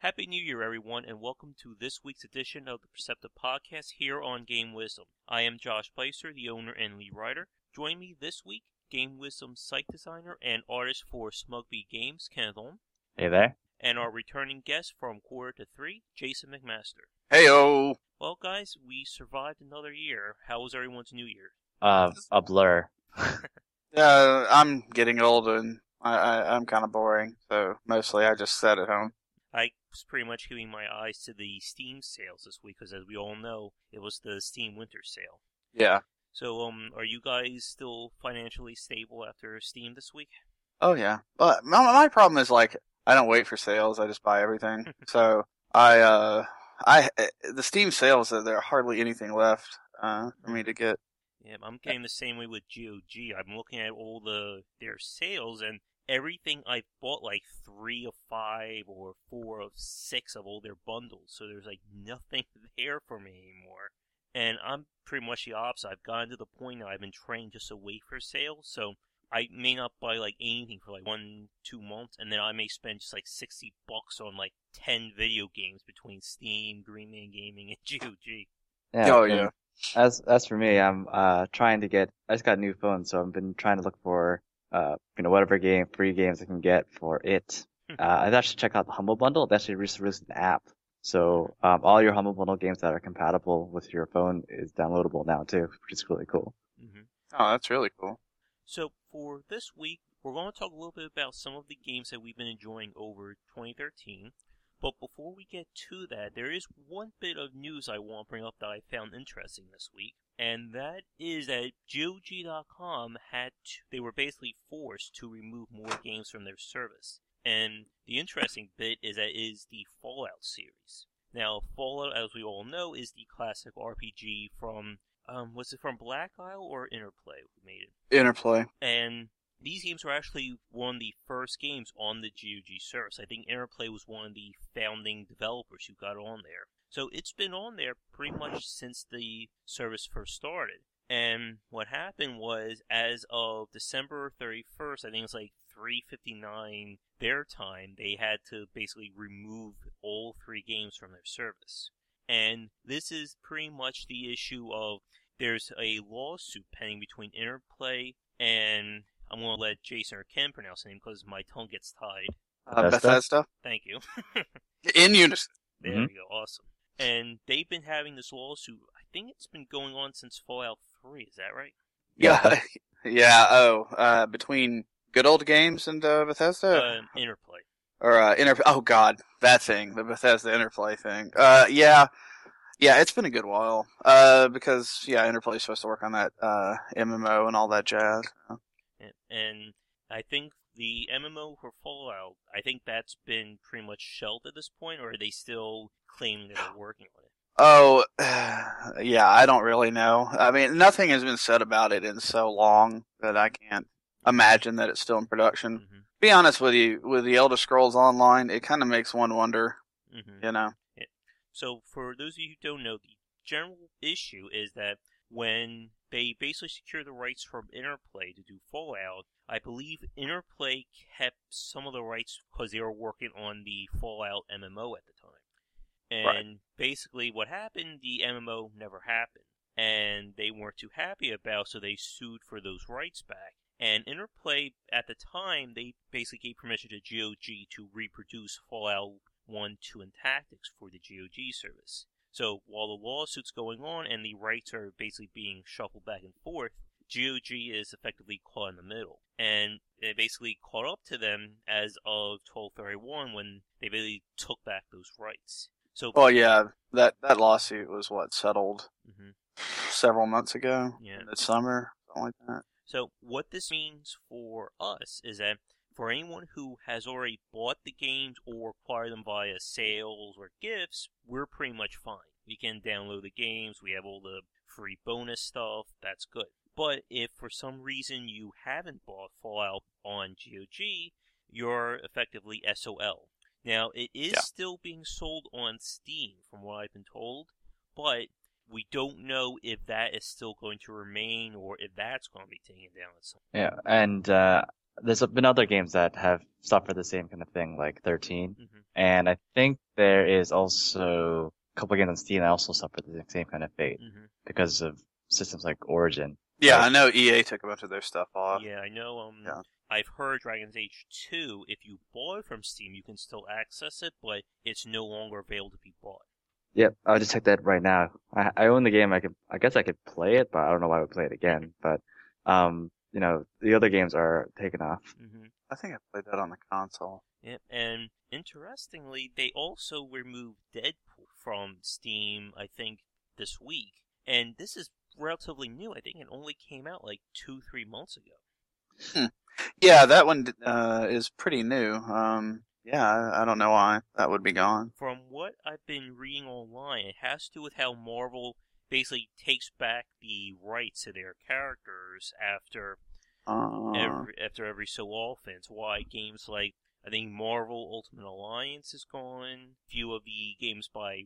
Happy New Year, everyone, and welcome to this week's edition of the Perceptive Podcast here on Game Wisdom. I am Josh Placer, the owner and lead writer. Join me this week, Game Wisdom site designer and artist for Smugby Games, Kenneth Olm. Hey there. And our returning guest from Quarter to Three, Jason McMaster. Heyo! Well, guys, we survived another year. How was everyone's New Year? A blur. I'm getting old and I'm kind of boring, so mostly I just sat at home. I was pretty much giving my eyes to the Steam sales this week, because as we all know, it was the Steam Winter Sale. Yeah. So, are you guys still financially stable after Steam this week? Oh yeah. But my problem is, like, I don't wait for sales, I just buy everything. So, the Steam sales, there are hardly anything left, for me to get. Yeah, I'm getting the same way with GOG. I'm looking at all their sales, and everything I've bought, like 3 of 5 or 4 of 6 of all their bundles, so there's like nothing there for me anymore. And I'm pretty much the opposite. I've gotten to the point that I've been trained just to wait for sales, so I may not buy like anything for like 1-2 months, and then I may spend just like $60 on like 10 video games between Steam, Green Man Gaming, and GOG. Yeah. Oh yeah. As for me, I'm trying to get. I just got a new phone, so I've been trying to look for whatever free games I can get for it. I've actually checked out the Humble Bundle. They actually just released an app, so all your Humble Bundle games that are compatible with your phone is downloadable now too, which is really cool. Mm-hmm. Oh, that's really cool. So for this week, we're going to talk a little bit about some of the games that we've been enjoying over 2013. But before we get to that, there is one bit of news I want to bring up that I found interesting this week, and that is that GOG.com they were basically forced to remove more games from their service. And the interesting bit is that it is the Fallout series. Now, Fallout, as we all know, is the classic RPG from, was it from Black Isle or Interplay who made it? Interplay. And these games were actually one of the first games on the GOG service. I think Interplay was one of the founding developers who got on there. So it's been on there pretty much since the service first started. And what happened was, as of December 31st, I think it's like 3:59 their time, they had to basically remove all 3 games from their service. And this is pretty much the issue of, there's a lawsuit pending between Interplay and, I'm going to let Jason or Ken pronounce the name because my tongue gets tied. Bethesda? Thank you. In unison. There we go. Awesome. And they've been having this lawsuit. I think it's been going on since Fallout 3. Is that right? Yeah. Yeah. Between Good Old Games and Bethesda? Interplay. Or oh god, that thing, the Bethesda Interplay thing. Yeah, it's been a good while. Because Interplay's supposed to work on that MMO and all that jazz. And I think the MMO for Fallout, I think that's been pretty much shelved at this point, or are they still claiming that they're working on it? Oh, yeah, I don't really know. I mean, nothing has been said about it in so long that I can't imagine that it's still in production. Mm-hmm. Be honest with you, with the Elder Scrolls Online, it kind of makes one wonder, mm-hmm. you know? Yeah. So, for those of you who don't know, the general issue is that when they basically secured the rights from Interplay to do Fallout, I believe Interplay kept some of the rights because they were working on the Fallout MMO at the time. And basically what happened, the MMO never happened. And they weren't too happy about, so they sued for those rights back. And Interplay, at the time, they basically gave permission to GOG to reproduce Fallout 1, 2, and Tactics for the GOG service. So while the lawsuit's going on and the rights are basically being shuffled back and forth, GOG is effectively caught in the middle. And it basically caught up to them as of 12/31 when they basically took back those rights. So, well, yeah, that lawsuit was settled mm-hmm. several months ago, yeah. in the summer, something like that. So what this means for us is that for anyone who has already bought the games or acquired them via sales or gifts, we're pretty much fine. We can download the games, we have all the free bonus stuff, that's good. But if for some reason you haven't bought Fallout on GOG, you're effectively SOL. Now, it is still being sold on Steam, from what I've been told, but we don't know if that is still going to remain or if that's going to be taken down at some point. Yeah, and there's been other games that have suffered the same kind of thing, like 13. Mm-hmm. And I think there is also a couple games on Steam that also suffered the same kind of fate Hmm. because of systems like Origin. Yeah, Like, I know EA took a bunch of their stuff off. Yeah, I know. Yeah. I've heard Dragon's Age 2, if you bought it from Steam, you can still access it, but it's no longer available to be bought. yep, I'll just check that right now. I own the game. I guess I could play it, but I don't know why I would play it again. But, the other games are taken off. Hmm. I think I played that on the console. Yep, and interestingly, they also removed Deadpool from Steam, I think, this week. And this is relatively new. I think it only came out like 2-3 months ago. Yeah, that one is pretty new. Yeah, I don't know why that would be gone. From what I've been reading online, it has to do with how Marvel basically takes back the rights to their characters after every so often. It's why games like, I think, Marvel Ultimate Alliance is gone. A few of the games by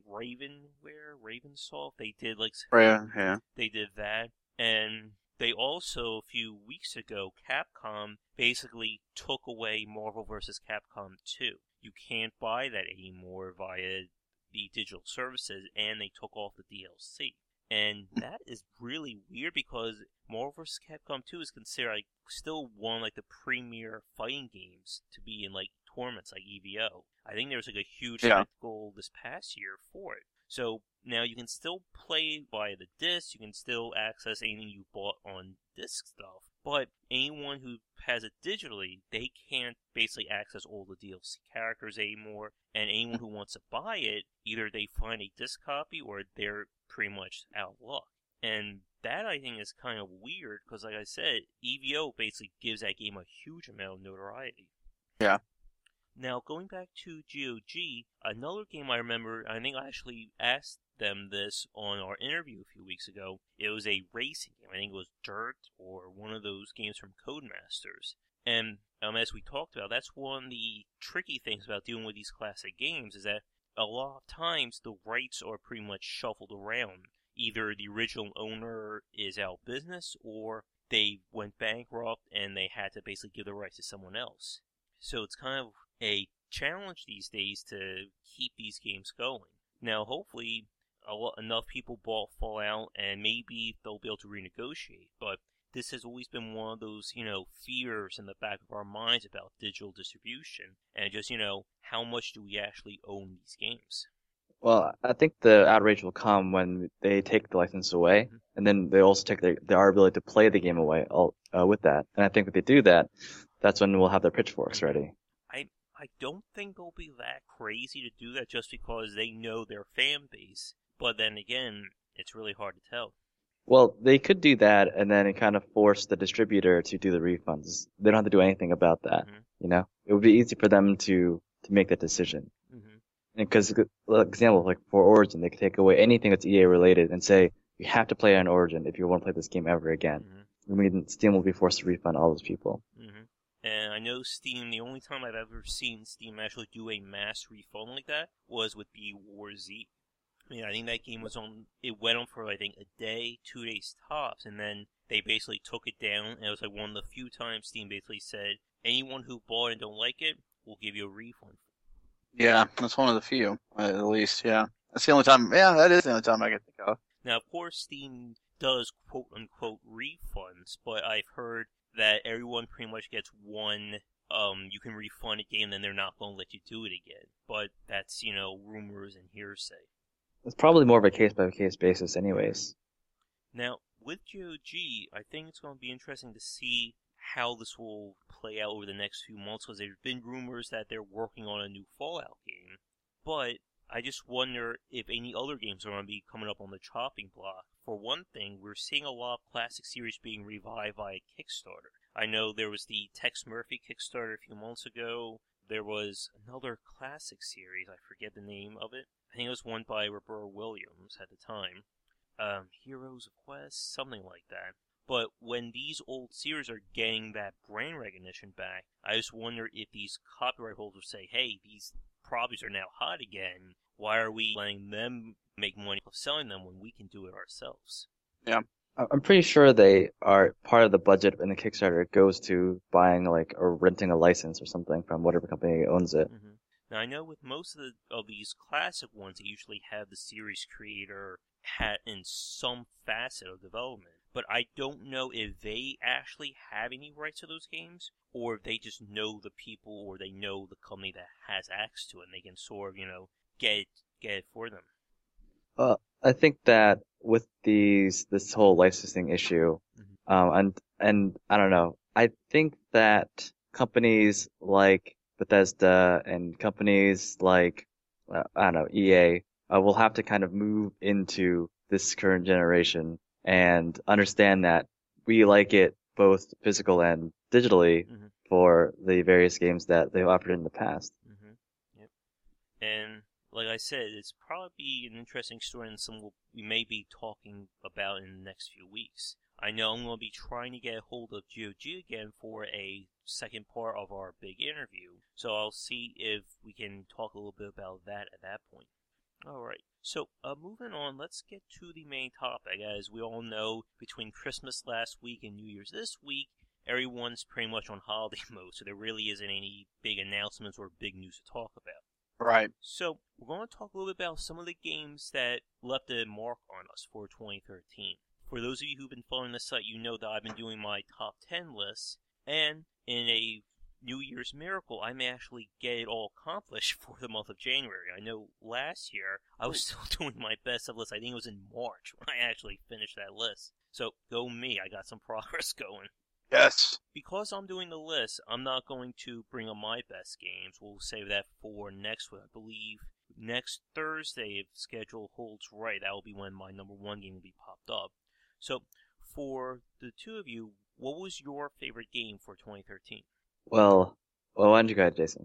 Ravensoft, they did Yeah. they did that, and they also, a few weeks ago, Capcom basically took away Marvel vs. Capcom 2. You can't buy that anymore via the digital services, and they took off the DLC. And that is really weird because Marvel vs. Capcom 2 is considered like still one of like the premier fighting games to be in like tournaments like EVO. I think there was like a huge spectacle this past year for it. So now you can still play via the disc, you can still access anything you bought on disc stuff, but anyone who has it digitally, they can't basically access all the DLC characters anymore, and anyone who wants to buy it, either they find a disc copy or they're pretty much out of luck. And that, I think, is kind of weird, because like I said, EVO basically gives that game a huge amount of notoriety. Yeah. Now, going back to GOG, another game I remember, I think I actually asked them this on our interview a few weeks ago. It was a racing game. I think it was Dirt or one of those games from Codemasters. And as we talked about, that's one of the tricky things about dealing with these classic games is that a lot of times the rights are pretty much shuffled around. Either the original owner is out of business or they went bankrupt and they had to basically give the rights to someone else. So it's kind of a challenge these days to keep these games going. Now, hopefully, enough people bought Fallout and maybe they'll be able to renegotiate, but this has always been one of those, fears in the back of our minds about digital distribution and just, how much do we actually own these games? Well, I think the outrage will come when they take the license away, and then they also take our ability to play the game away with that. And I think if they do that, that's when we'll have their pitchforks ready. I don't think they'll be that crazy to do that just because they know their fan base. But then again, it's really hard to tell. Well, they could do that and then kind of force the distributor to do the refunds. They don't have to do anything about that. Mm-hmm. It would be easy for them to make that decision. Mm-hmm. Because, example, like for Origin, they could take away anything that's EA related and say, you have to play on Origin if you want to play this game ever again. Mm-hmm. I mean, Steam will be forced to refund all those people. Mm-hmm. And I know Steam, the only time I've ever seen Steam actually do a mass refund like that was with the War Z. I mean, I think that game it went on for, I think, a day, 2 days tops, and then they basically took it down, and it was like one of the few times Steam basically said, anyone who bought it and don't like it, we'll give you a refund. Yeah, that's one of the few, at least, yeah. That's the only time, that is the only time I can think of. Now, of course, Steam does quote-unquote refunds, but I've heard that everyone pretty much gets one, you can refund a game, then they're not going to let you do it again. But that's, rumors and hearsay. It's probably more of a case-by-case basis anyways. Now, with GOG, I think it's going to be interesting to see how this will play out over the next few months, because there have been rumors that they're working on a new Fallout game. But I just wonder if any other games are going to be coming up on the chopping block. For one thing, we're seeing a lot of classic series being revived via Kickstarter. I know there was the Tex Murphy Kickstarter a few months ago. There was another classic series, I forget the name of it. I think it was one by Roberta Williams at the time. Heroes of Quest, something like that. But when these old series are getting that brand recognition back, I just wonder if these copyright holders say, hey, these properties are now hot again. Why are we letting them make money of selling them when we can do it ourselves? Yeah. I'm pretty sure they are part of the budget in the Kickstarter. It goes to buying or renting a license or something from whatever company owns it. Mm-hmm. Now I know with most of these classic ones, they usually have the series creator in some facet of development. But I don't know if they actually have any rights to those games, or if they just know the people, or they know the company that has access to it, and they can sort of, get it for them. I think that with this whole licensing issue, and I don't know, I think that companies like Bethesda and companies like, I don't know, EA, will have to kind of move into this current generation and understand that we like it both physical and digitally for the various games that they've offered in the past. Yep. And like I said, it's probably an interesting story and some we may be talking about in the next few weeks. I know I'm going to be trying to get a hold of GOG again for a second part of our big interview, so I'll see if we can talk a little bit about that at that point. Alright, so moving on, let's get to the main topic. As we all know, between Christmas last week and New Year's this week, everyone's pretty much on holiday mode, so there really isn't any big announcements or big news to talk about. Right. So, we're going to talk a little bit about some of the games that left a mark on us for 2013. For those of you who've been following the site, you know that I've been doing my top 10 lists, and in a New Year's miracle, I may actually get it all accomplished for the month of January. I know last year, I was still doing my best of list. I think it was in March when I actually finished that list. So, go me, I got some progress going. Yes. Because I'm doing the list, I'm not going to bring up my best games. We'll save that for next week. I believe next Thursday, if schedule holds right, that will be when my number one game will be popped up. So, for the two of you, what was your favorite game for 2013? Well, why don't you go ahead, Jason?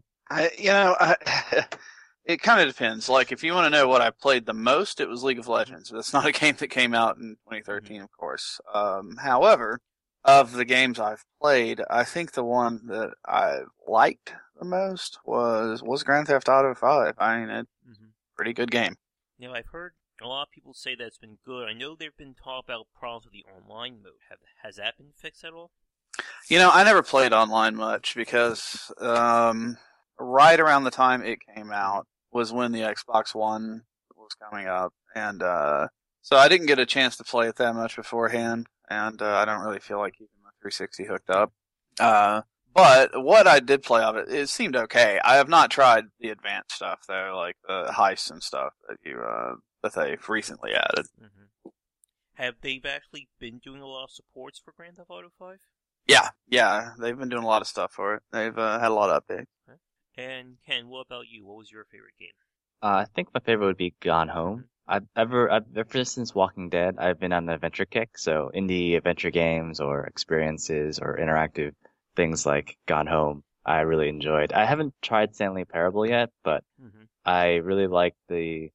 It kind of depends. Like, if you want to know what I played the most, it was League of Legends. That's not a game that came out in 2013, of course. However, of the games I've played, I think the one that I liked the most was Grand Theft Auto 5. I mean, it's a pretty good game. Now, I've heard a lot of people say that it's been good. I know there have been talk about problems with the online mode. Has that been fixed at all? I never played online much because right around the time it came out was when the Xbox One was coming up, and so I didn't get a chance to play it that much beforehand, and I don't really feel like keeping my 360 hooked up. But what I did play of it seemed okay. I have not tried the advanced stuff though, like the heists and stuff that they've recently added. Have they actually been doing a lot of supports for Grand Theft Auto 5? Yeah, they've been doing a lot of stuff for it. They've had a lot of updates. Okay. And Ken, what about you? What was your favorite game? I think my favorite would be Gone Home. Ever since Walking Dead, I've been on an adventure kick. So indie adventure games or experiences or interactive things like Gone Home, I really enjoyed. I haven't tried Stanley Parable yet, but I really like the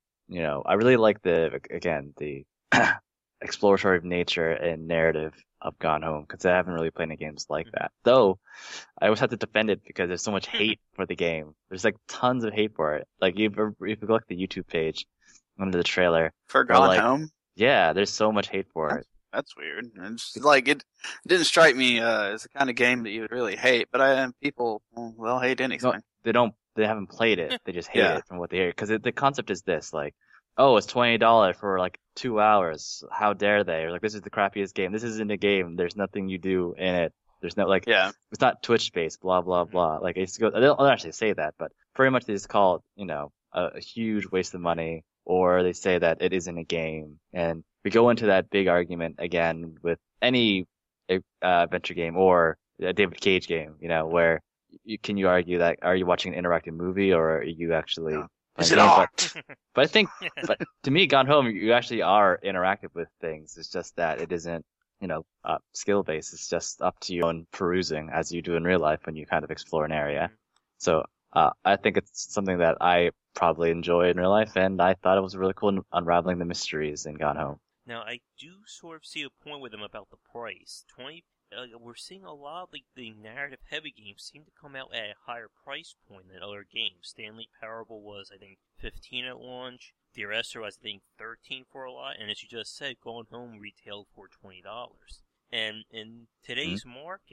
exploratory nature and narrative of Gone Home, because I haven't really played any games like that. Though, I always have to defend it because there's so much hate for the game. There's like tons of hate for it. Like if you look at the YouTube page under the trailer for Gone Home, yeah, there's so much hate for it. That's weird. It's like it didn't strike me as the kind of game that you would really hate. But people, they'll hate anything. No, they haven't played it. They just hate it from what they hear. Because the concept is this, like, oh, it's $20 for like 2 hours. How dare they? Or like, this is the crappiest game. This isn't a game. There's nothing you do in it. There's no it's not Twitch based. Blah blah blah. Like they don't actually say that, but pretty much they just call it, a huge waste of money, or they say that it isn't a game. And we go into that big argument again with any adventure game or a David Cage game, where can you argue that are you watching an interactive movie or are you actually? Yeah. Is it art? But I think, to me, Gone Home, you actually are interactive with things. It's just that it isn't, skill based. It's just up to your own perusing as you do in real life when you kind of explore an area. So, I think it's something that I probably enjoy in real life, and I thought it was really cool unraveling the mysteries in Gone Home. Now, I do sort of see a point with them about the price. We're seeing a lot of the narrative-heavy games seem to come out at a higher price point than other games. Stanley Parable was, I think, $15 at launch. Dear Esther was, I think, $13 for a lot. And as you just said, Gone Home retailed for $20. And in today's market,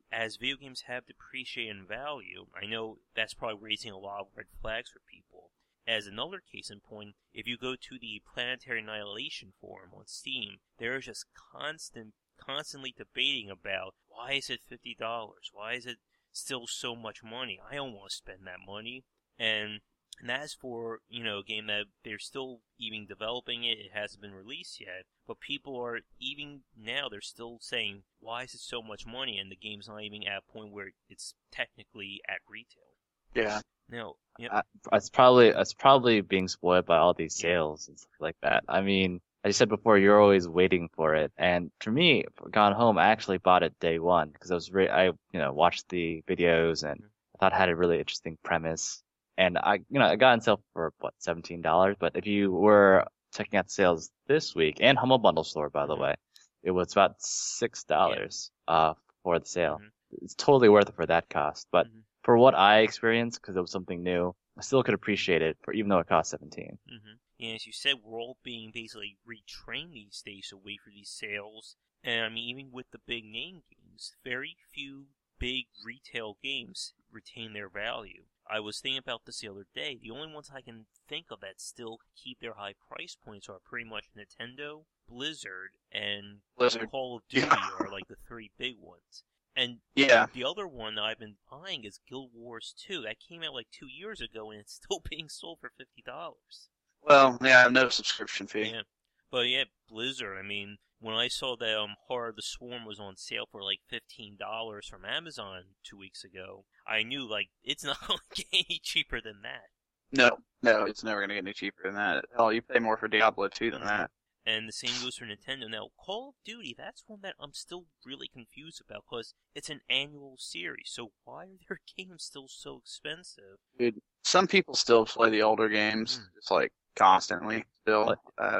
as video games have depreciated in value, I know that's probably raising a lot of red flags for people. As another case in point, if you go to the Planetary Annihilation forum on Steam, there is just constantly debating about why is it $50? Why is it still so much money? I don't want to spend that money. And that's for, a game that they're still even developing it. It hasn't been released yet. But people are, even now, they're still saying, why is it so much money? And the game's not even at a point where it's technically at retail. Yeah. No. Yep. It's probably being spoiled by all these sales and stuff like that. I mean, as you said before, you're always waiting for it. And for me, for Gone Home, I actually bought it day one because I watched the videos and I thought it had a really interesting premise. And I got on sale for $17. But if you were checking out the sales this week, and Humble Bundle Store, by the way, it was about $6 for the sale. It's totally worth it for that cost. But for what I experienced, because it was something new, I still could appreciate it, even though it cost $17. And as you said, we're all being basically retrained these days to wait for these sales. And I mean, even with the big name games, very few big retail games retain their value. I was thinking about this the other day. The only ones I can think of that still keep their high price points are pretty much Nintendo, Blizzard, and Call of Duty are like the three big ones. And the other one that I've been buying is Guild Wars 2. That came out like 2 years ago, and it's still being sold for $50. Well, yeah, no subscription fee. Yeah. But yeah, Blizzard, I mean, when I saw that Horror of the Swarm was on sale for like $15 from Amazon 2 weeks ago, I knew, like, it's not going to get any cheaper than that. No, it's never going to get any cheaper than that. Hell, you pay more for Diablo 2 than that. And the same goes for Nintendo. Now, Call of Duty, that's one that I'm still really confused about, because it's an annual series, so why are their games still so expensive? Dude, some people still play the older games, just like, constantly, still.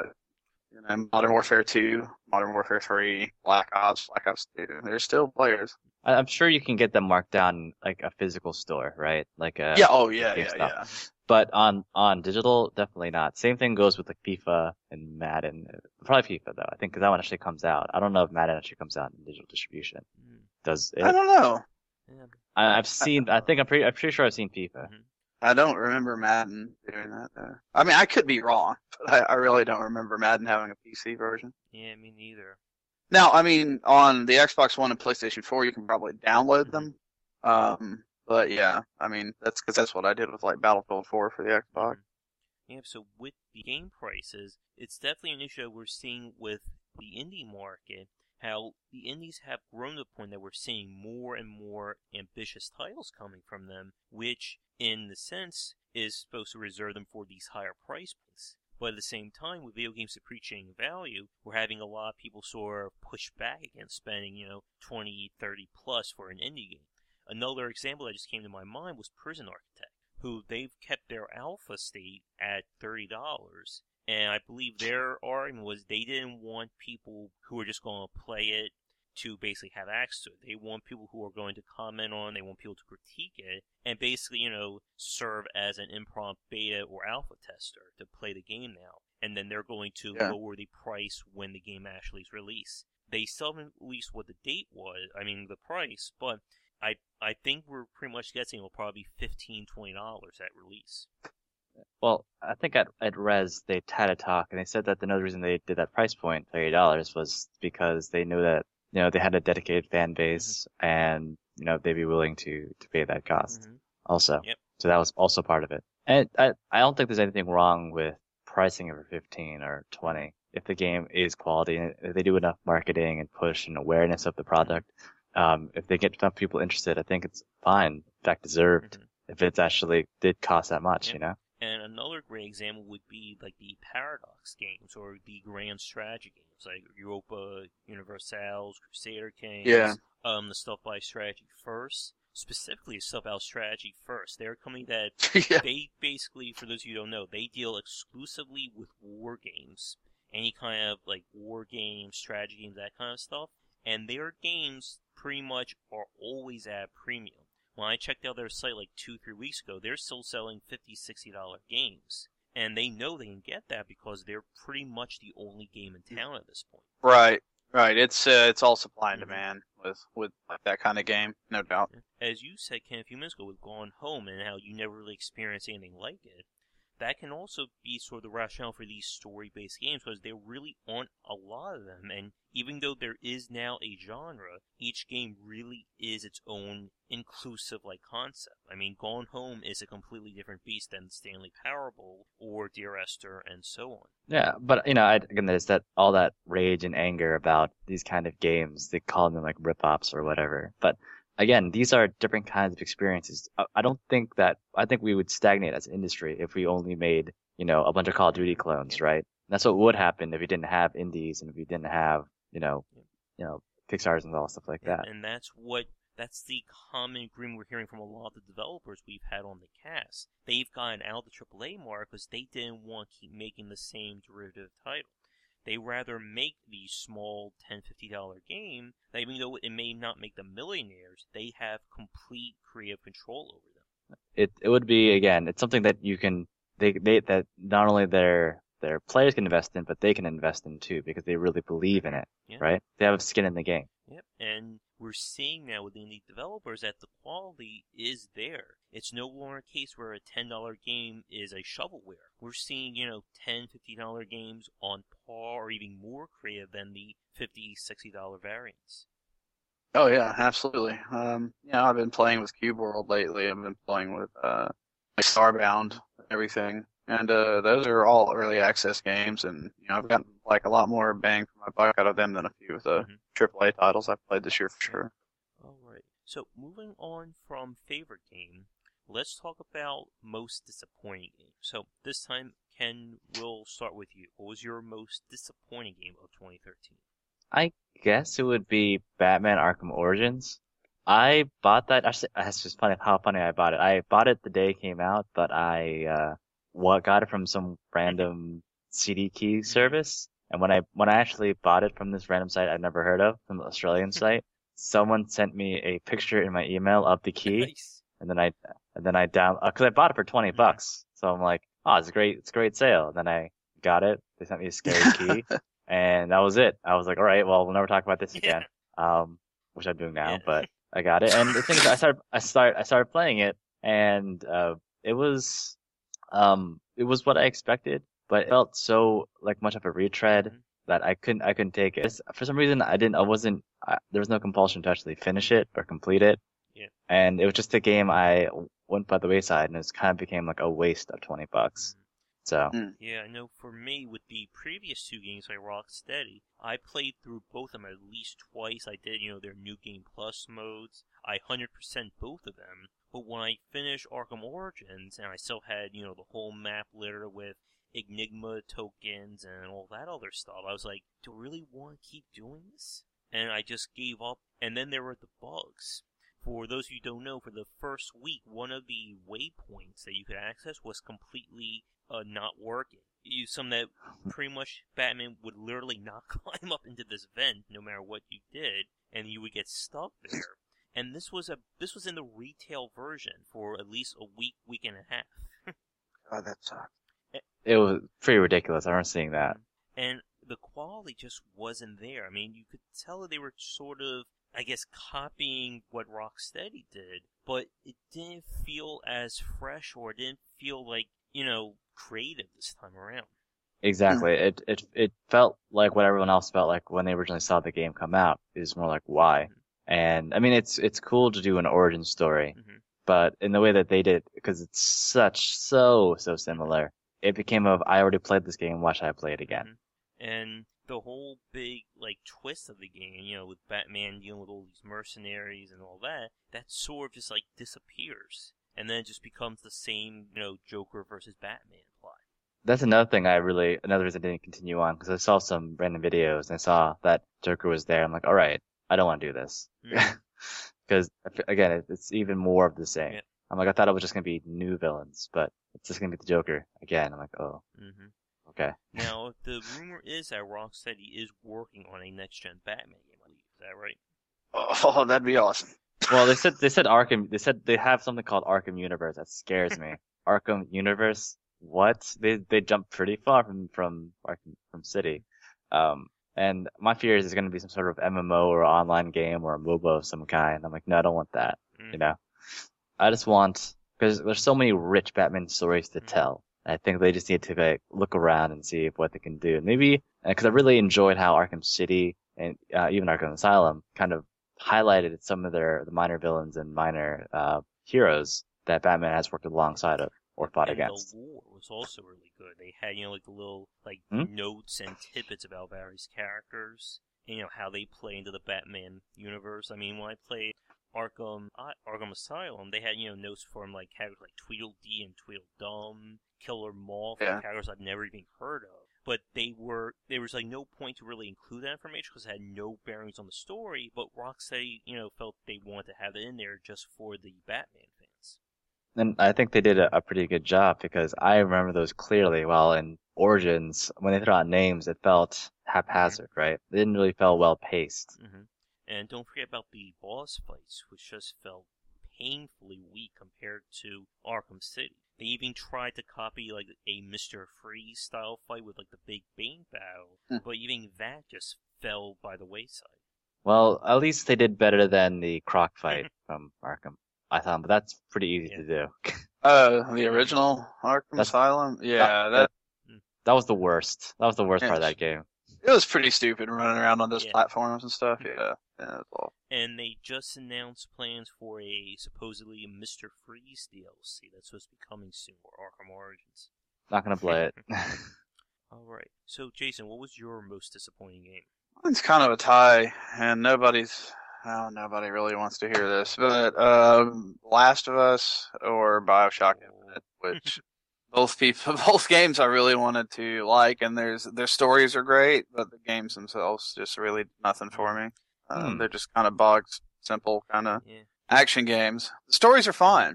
Modern Warfare 2, Modern Warfare 3, Black Ops 2, there's still players. I'm sure you can get them marked down in, like, a physical store, right? Like a Yeah. But on digital, definitely not. Same thing goes with like FIFA and Madden. Probably FIFA though, I think, because that one actually comes out. I don't know if Madden actually comes out in digital distribution. Does it? I don't know. I'm pretty sure I've seen FIFA. I don't remember Madden doing that though. I mean, I could be wrong, but I really don't remember Madden having a PC version. Yeah, me neither. Now, I mean, on the Xbox One and PlayStation 4, you can probably download them. But yeah, I mean, that's what I did with like Battlefield 4 for the Xbox. Yeah, so with the game prices, it's definitely an issue that we're seeing with the indie market, how the indies have grown to the point that we're seeing more and more ambitious titles coming from them, which, in the sense, is supposed to reserve them for these higher price points. But at the same time, with video games depreciating value, we're having a lot of people sort of push back against spending, $20, $30 plus for an indie game. Another example that just came to my mind was Prison Architect, who they've kept their alpha state at $30. And I believe their argument was they didn't want people who were just going to play it to basically have access to it. They want people who are going to comment on, they want people to critique it, and basically, serve as an impromptu beta or alpha tester to play the game now. And then they're going to lower the price when the game actually is released. They still haven't released what the date was, the price, but I think we're pretty much guessing it'll probably be $15, $20 at release. Well, I think at Res they had a talk, and they said that another reason they did that price point, $30, was because they knew that they had a dedicated fan base, and they'd be willing to pay that cost also. Yep. So that was also part of it. And I don't think there's anything wrong with pricing it for 15 or 20 if the game is quality and if they do enough marketing and push and awareness of the product. If they get enough people interested, I think it's fine. In fact, deserved. If it actually did cost that much, And another great example would be like the Paradox games or the grand strategy games, like Europa Universalis, Crusader Kings. Yeah. The stuff by Strategy First, specifically the stuff out Strategy First. They're a company that they basically, for those of you who don't know, they deal exclusively with war games, any kind of like war games, strategy games, that kind of stuff. And their games pretty much are always at a premium. When I checked out their site like 2-3 weeks ago, they're still selling $50, $60 games. And they know they can get that because they're pretty much the only game in town at this point. Right. Right. It's all supply and Mhm. demand with like that kind of game, no doubt. As you said, Ken, a few minutes ago with Gone Home and how you never really experienced anything like it, that can also be sort of the rationale for these story-based games because there really aren't a lot of them. And even though there is now a genre, each game really is its own inclusive like concept. I mean, Gone Home is a completely different beast than Stanley Parable or Dear Esther and so on. Yeah, but again, there's that all that rage and anger about these kind of games. They call them like rip-offs or whatever. But again, these are different kinds of experiences. I don't think I think we would stagnate as an industry if we only made, a bunch of Call of Duty clones, right? That's what would happen if we didn't have indies and if we didn't have, you know, you know, Kickstarters and all stuff like that. And that's the common agreement we're hearing from a lot of the developers we've had on the cast. They've gotten out the AAA mark because they didn't want to keep making the same derivative title. They rather make these small $10, $50 game that even though it may not make them millionaires, they have complete creative control over them. It would be, again, it's something that that not only their players can invest in, but they can invest in too because they really believe in it, Yeah. right? They have skin in the game. Yep, and we're seeing now with indie developers that the quality is there. It's no longer a case where a $10 game is a shovelware. We're seeing, $10, $50 games on par or even more creative than the $50, $60 variants. Oh yeah, absolutely. I've been playing with Cube World lately. I've been playing with like Starbound and everything. And those are all early access games, and I've gotten like a lot more bang for my buck out of them than a few of the AAA titles I've played this year for sure. Alright, so moving on from favorite game, let's talk about most disappointing game. So this time, Ken, we'll start with you. What was your most disappointing game of 2013? I guess it would be Batman Arkham Origins. I bought that. Actually, it's just funny how funny I bought it. I bought it the day it came out, but I got it from some random CD key service. And when I actually bought it from this random site I'd never heard of, some Australian site, someone sent me a picture in my email of the key, Nice. and then I because I bought it for $20, so I'm like, oh, it's a great sale. And then I got it. They sent me a scary key. And that was it. I was like, all right, well, we'll never talk about this again. Which I'm doing now, but I got it. And the thing is, I started playing it, and it was what I expected, but it felt so like much of a retread that I couldn't take it. For some reason, there was no compulsion to actually finish it or complete it. Yeah. And it was just a game I went by the wayside, and it kind of became like a waste of $20. So. Yeah, I know for me, with the previous two games by Rocksteady, I played through both of them at least twice. I did, their New Game Plus modes. I 100% both of them. But when I finished Arkham Origins, and I still had, the whole map littered with Enigma tokens and all that other stuff, I was like, do I really want to keep doing this? And I just gave up. And then there were the bugs. For those of you who don't know, for the first week, one of the waypoints that you could access was completely not working. Some that pretty much Batman would literally not climb up into this vent no matter what you did, and you would get stuck there. And this was in the retail version for at least a week and a half. God, that sucked. It was pretty ridiculous. I remember seeing that. And the quality just wasn't there. I mean, you could tell that they were sort of, I guess, copying what Rocksteady did, but it didn't feel as fresh or it didn't feel like, creative this time around. Exactly. It felt like what everyone else felt like when they originally saw the game come out. It was more like, why? And I mean, it's cool to do an origin story, but in the way that they did, because it's so similar, it became I already played this game, why should I play it again? And the whole big, twist of the game, with Batman dealing with all these mercenaries and all that sort of just, disappears. And then it just becomes the same, Joker versus Batman plot. That's another reason I didn't continue on, because I saw some random videos and I saw that Joker was there. I'm like, all right, I don't want to do this. Because, again, it's even more of the same. Yeah. I'm like, I thought it was just going to be new villains, but it's just going to be the Joker again. I'm like, oh, okay. Now, the rumor is that Rocksteady is working on a next-gen Batman game, I believe. Is that right? Oh, that'd be awesome. Well, they said Arkham. They said they have something called Arkham Universe. That scares me. Arkham Universe? What? They jumped pretty far from Arkham from City. And And my fear is it's going to be some sort of MMO or online game or a MOBA of some kind. I'm like, no, I don't want that. Mm. You know, I just want, because there's so many rich Batman stories to tell. I think they just need to like look around and see what they can do. Maybe, because I really enjoyed how Arkham City and even Arkham Asylum kind of highlighted some of the minor villains and minor heroes that Batman has worked alongside of or fought against. The lore was also really good. They had, like the little, notes and tidbits about various characters, and, how they play into the Batman universe. I mean, when I played Arkham Asylum, they had, notes from, characters like Tweedledee and Tweedledum, Killer Moth, characters I've never even heard of. But there was no point to really include that information because it had no bearings on the story, but Rocksteady, felt they wanted to have it in there just for the Batman fans. And I think they did a pretty good job because I remember those clearly. While in Origins, when they threw out names, it felt haphazard, right? It didn't really feel well paced. Mm-hmm. And don't forget about the boss fights, which just felt painfully weak compared to Arkham City. They even tried to copy a Mr. Freeze style fight with the Big Bang battle, but even that just fell by the wayside. Well, at least they did better than the Croc fight from Arkham. I thought, but that's pretty easy to do. The original Arkham Asylum? Yeah, that was the worst. That was the worst part of that game. It was pretty stupid running around on those platforms and stuff. Yeah, it was awful. And they just announced plans for supposedly a Mr. Freeze DLC that's supposed to be coming soon, or Arkham Origins. Not gonna play it. Alright, so Jason, what was your most disappointing game? It's kind of a tie, and nobody really wants to hear this, but Last of Us or BioShock Infinite, which both games I really wanted to like, and their stories are great, but the games themselves just really nothing for me. They're just kind of bog simple kind of action games. The stories are fine,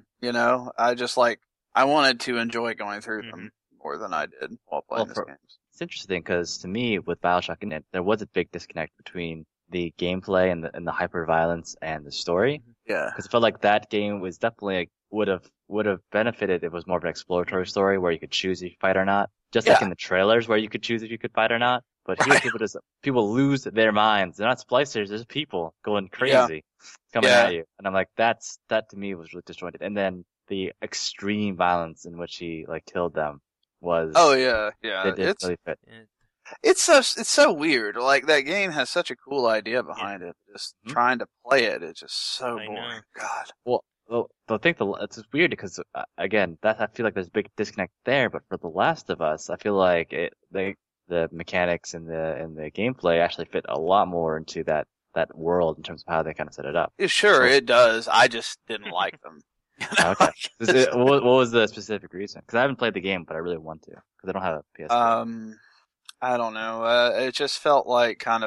I wanted to enjoy going through them more than I did while playing these games. It's interesting because to me, with BioShock Infinite, there was a big disconnect between the gameplay and the hyper violence and the story. Yeah, because I felt like that game was definitely would have benefited if it was more of an exploratory story where you could choose if you fight or not. Just like in the trailers where you could choose if you could fight or not. But here people lose their minds. They're not splicers, there's people going crazy coming at you. And I'm like, that to me was really disjointed. And then the extreme violence in which he killed them was it didn't really fit. It's so weird. That game has such a cool idea behind it. Just trying to play it, it's just so boring. God. Well, I think it's weird because again, I feel like there's a big disconnect there. But for The Last of Us, I feel like the mechanics and the gameplay actually fit a lot more into that world in terms of how they kind of set it up. Sure, it does. I just didn't like them. Okay. What was the specific reason? Because I haven't played the game, but I really want to because I don't have a PS4. I don't know. It just felt like kind of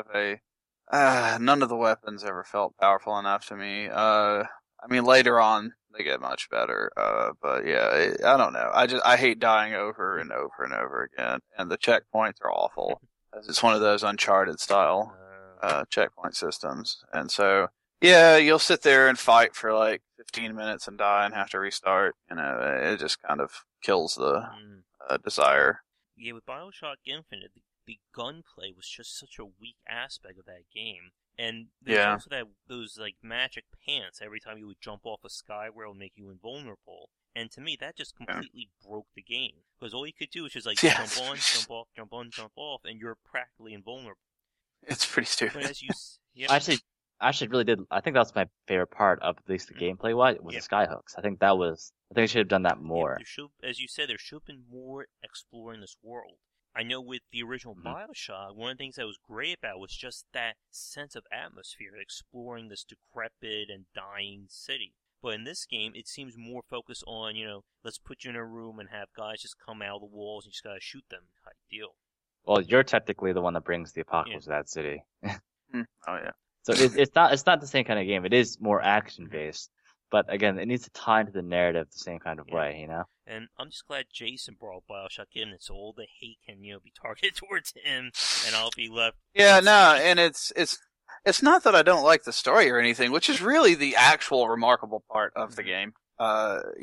none of the weapons ever felt powerful enough to me. I mean, later on they get much better. But yeah, I don't know. I hate dying over and over and over again, and the checkpoints are awful. It's one of those Uncharted style checkpoint systems, and so you'll sit there and fight for 15 minutes and die and have to restart. It just kind of kills the desire. Yeah, with BioShock Infinite, the gunplay was just such a weak aspect of that game. And there's also those magic pants every time you would jump off a skyway would make you invulnerable. And to me, that just completely broke the game. Because all you could do was just jump on, jump off, jump on, jump off, and you're practically invulnerable. It's pretty stupid. But as you... Actually really did. I think that was my favorite part of at least the gameplay was the skyhooks. I think they should have done that more. As you said, there should have been more exploring this world. I know with the original BioShock, one of the things that was great about was just that sense of atmosphere, exploring this decrepit and dying city. But in this game, it seems more focused on, let's put you in a room and have guys just come out of the walls and you just gotta shoot them type deal. Well, you're technically the one that brings the apocalypse to that city. Oh yeah. So it's not the same kind of game. It is more action based, but again, it needs to tie into the narrative the same kind of way, And I'm just glad Jason brought BioShock in, so all the hate can be targeted towards him, and I'll be left. Yeah, no, and it's not that I don't like the story or anything, which is really the actual remarkable part of the game.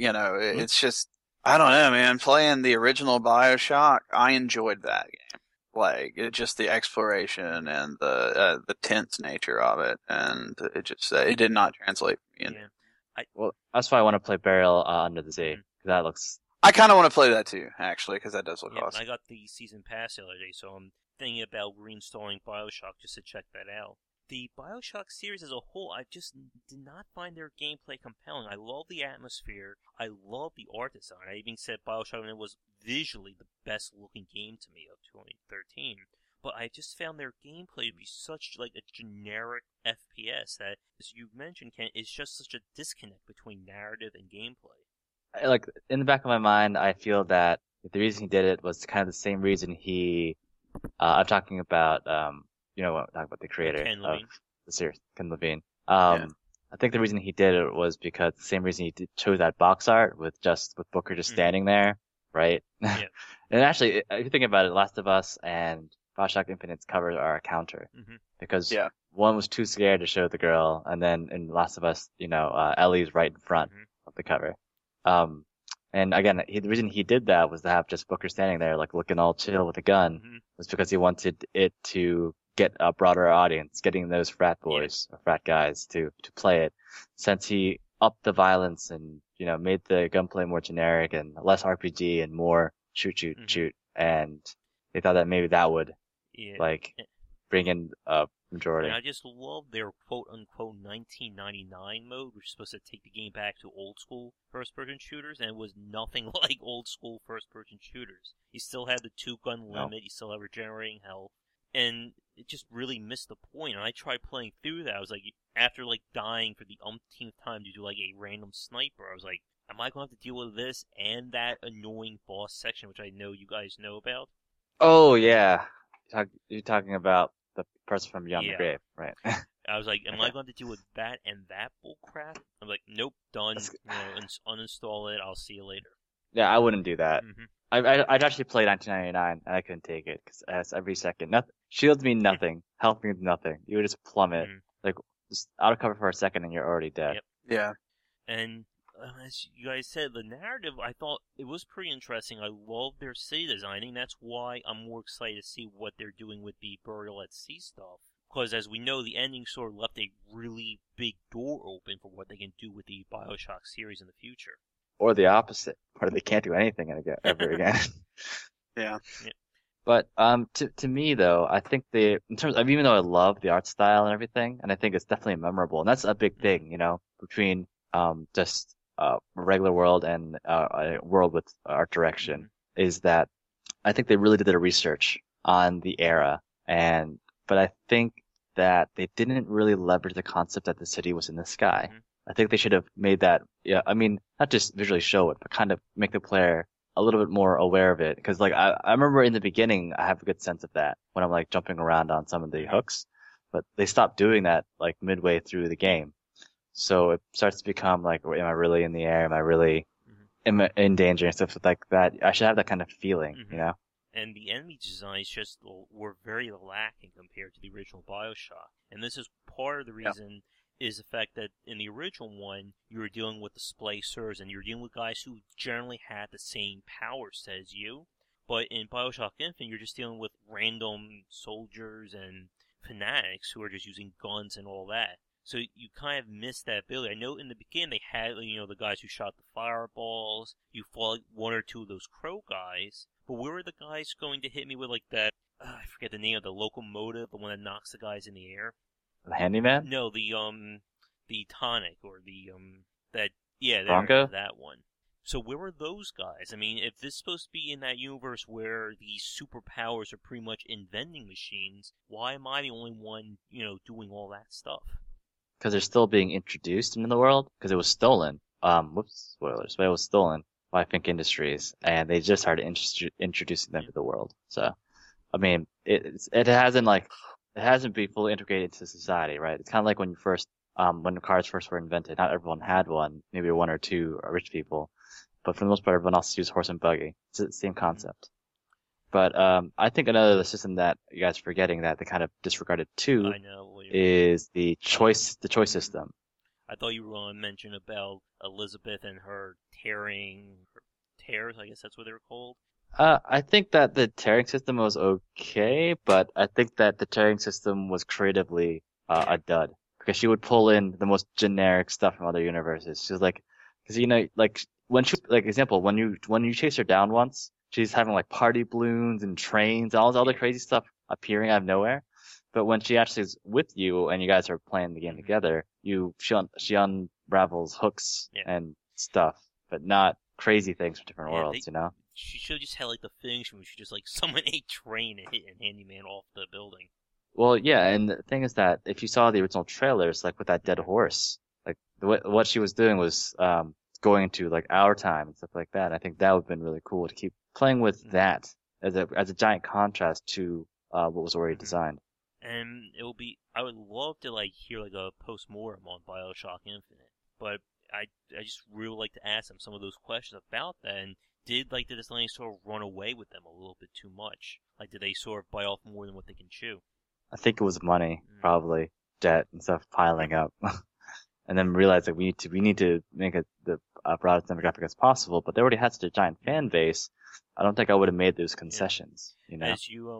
It's just I don't know, man. Playing the original BioShock, I enjoyed that game. like just the exploration and the tense nature of it, and it did not translate for me. Yeah. Well, that's why I want to play Burial Under the Sea. 'Cause that looks. I kind of want to play that too, actually, because that does look awesome. I got the season pass the other day, so I'm thinking about reinstalling Bioshock just to check that out. The Bioshock series as a whole, I just did not find their gameplay compelling. I love the atmosphere. I love the art design. I even said Bioshock was visually the best looking game to me of 2013. But I just found their gameplay to be such like a generic FPS that, as you mentioned, Ken, is just such a disconnect between narrative and gameplay. Like, in the back of my mind, I feel that the reason he did it was kind of the same reason I'm talking about, I'm talking about the creator Ken of Levine. the series, Ken Levine. Yeah. I think the reason he did it was because the same reason chose that box art with Booker just standing there, right? Yeah. And actually, if you think about it, Last of Us and Bioshock Infinite's covers are a counter. Mm-hmm. Because one was too scared to show the girl, and then in Last of Us, Ellie's right in front of the cover. And again, the reason he did that was to have just Booker standing there, like looking all chill with a gun, was because he wanted it to get a broader audience, getting those frat boys or frat guys to play it. Since he upped the violence and, made the gunplay more generic and less RPG and more shoot, and they thought that maybe that would, bring in a majority. And I just love their quote-unquote 1999 mode, which is supposed to take the game back to old-school first-person shooters, and it was nothing like old-school first-person shooters. You still had the two-gun limit, you still had regenerating health, and it just really missed the point. And I tried playing through that. I was like, after dying for the umpteenth time to do a random sniper, I was like, am I going to have to deal with this and that annoying boss section, which I know you guys know about? Oh, yeah. You're talking about the person from Beyond the Grave, right? I was like, am I going to deal with that and that bullcrap? I'm like, nope, done. Uninstall it. I'll see you later. Yeah, I wouldn't do that. Mm-hmm. I'd actually played 1999 and I couldn't take it because every second, nothing shields mean nothing, health means nothing. You would just plummet, just out of cover for a second and you're already dead. Yep. Yeah. And as you guys said, the narrative, I thought it was pretty interesting. I love their city designing. That's why I'm more excited to see what they're doing with the Burial at Sea stuff. Because as we know, the ending sort of left a really big door open for what they can do with the Bioshock series in the future. Or the opposite, where they can't do anything ever again. Yeah. But to me though, I think in terms of, even though I love the art style and everything, and I think it's definitely memorable, and that's a big thing, between just a regular world and a world with art direction, is that I think they really did their research on the era, but I think that they didn't really leverage the concept that the city was in the sky. I think they should have made that, not just visually show it, but kind of make the player a little bit more aware of it. Because I remember in the beginning, I have a good sense of that when I'm jumping around on some of the hooks, but they stopped doing that midway through the game. So it starts to become am I really in the air? Am I really in danger and stuff like that? I should have that kind of feeling, And the enemy designs just were very lacking compared to the original Bioshock. And this is part of the reason is the fact that in the original one, you were dealing with the splicers, and you were dealing with guys who generally had the same power set as you. But in Bioshock Infinite, you're just dealing with random soldiers and fanatics who are just using guns and all that. So you kind of miss that ability. I know in the beginning they had, the guys who shot the fireballs. You fought one or two of those crow guys. But where were the guys going to hit me with that, I forget the name of the locomotive, the one that knocks the guys in the air? The handyman? No, the tonic, or Bronco? that one. So where were those guys? I mean, if this is supposed to be in that universe where these superpowers are pretty much inventing machines, why am I the only one, doing all that stuff? Because they're still being introduced into the world, because it was stolen. Spoilers, but it was stolen by Fink Industries, and they just started introducing them to the world. So, I mean, it hasn't been fully integrated into society, right? It's kind of like when when cars first were invented, not everyone had one, maybe one or two rich people, but for the most part, everyone else used horse and buggy. It's the same concept. But I think another system that you guys are forgetting that they kind of disregarded too is the choice system. I thought you were going to mention about Elizabeth and her tears, I guess that's what they were called. I think that the tearing system was okay, but I think that the tearing system was creatively a dud because she would pull in the most generic stuff from other universes. She's like, because like when she, like example, when you chase her down once, she's having like party balloons and trains and all this other Yeah. crazy stuff appearing out of nowhere. But when she actually is with you and you guys are playing the game Mhm. together, she unravels hooks Yeah. and stuff, but not crazy things from different Yeah, worlds, you know? she should have just had like the finish when she just like summon a train and hit an handyman off the building. Well, yeah, and the thing is that if you saw the original trailers, like with that dead horse, like what she was doing was going to like our time and stuff like that. I think that would have been really cool to keep playing with Mhm. that as a giant contrast to what was already Mhm. designed. And it will be. I would love to like hear like a post-mortem on Bioshock Infinite, but I just really like to ask them some of those questions about that. And did like the design sort of run away with them a little bit too much? Like did they sort of bite off more than what they can chew? I think it was money, Mm. probably debt and stuff piling up, and then realized that we need to make it the broadest demographic as possible. But they already had such a giant fan base. I don't think I would have made those Yeah. concessions, you know? As you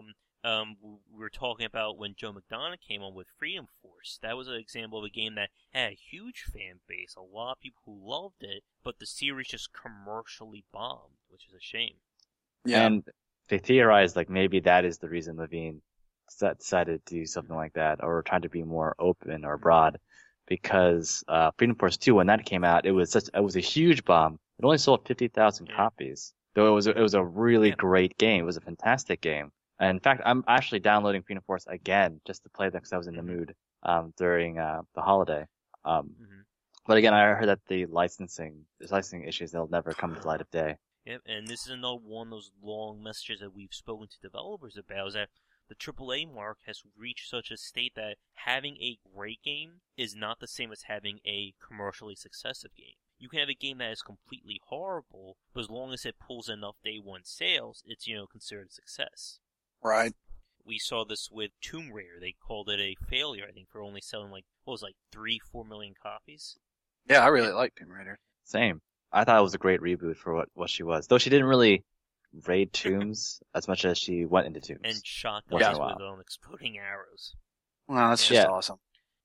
we were talking about when Joe McDonough came on with Freedom Force. That was an example of a game that had a huge fan base, a lot of people who loved it, but the series just commercially bombed, which is a shame. Yeah. And they theorized like maybe that is the reason Levine decided to do something like that, or trying to be more open or broad, because Freedom Force 2, when that came out, it was a huge bomb. It only sold 50,000 Yeah, copies, though it was a really yeah, great game. It was a fantastic game. And in fact, I'm actually downloading Freedom Force again just to play them because I was in the hmm mood during the holiday. Um, hmm but again, I heard that there's licensing issues that'll never come to light of day. Yep, and this is another one of those long messages that we've spoken to developers about, is that the AAA mark has reached such a state that having a great game is not the same as having a commercially successful game. You can have a game that is completely horrible, but as long as it pulls enough day one sales, it's, considered a success. Right. We saw this with Tomb Raider. They called it a failure, I think, for only selling like, what was it, like 3-4 million copies? Yeah, I really like Tomb Raider. Same. I thought it was a great reboot for what she was. Though she didn't really raid tombs as much as she went into And tombs shot once in guys a with while. exploding arrows. Well, that's Yeah. just Yeah, awesome.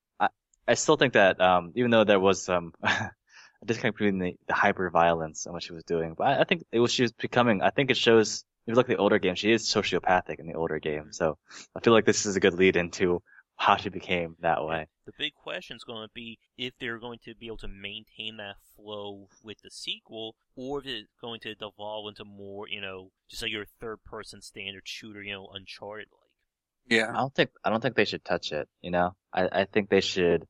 I still think that even though there was some a disconnect between the hyper violence and what she was doing, but I think she was becoming. I think it shows. If you look at the older game, she is sociopathic in the older game. Mhm. So I feel like this is a good lead into how she became that Yeah. way. The big question is going to be if they're going to be able to maintain that flow with the sequel, or if it's going to devolve into more, just like your third-person standard shooter, Uncharted-like. Yeah. I don't think they should touch it, you know? I think they should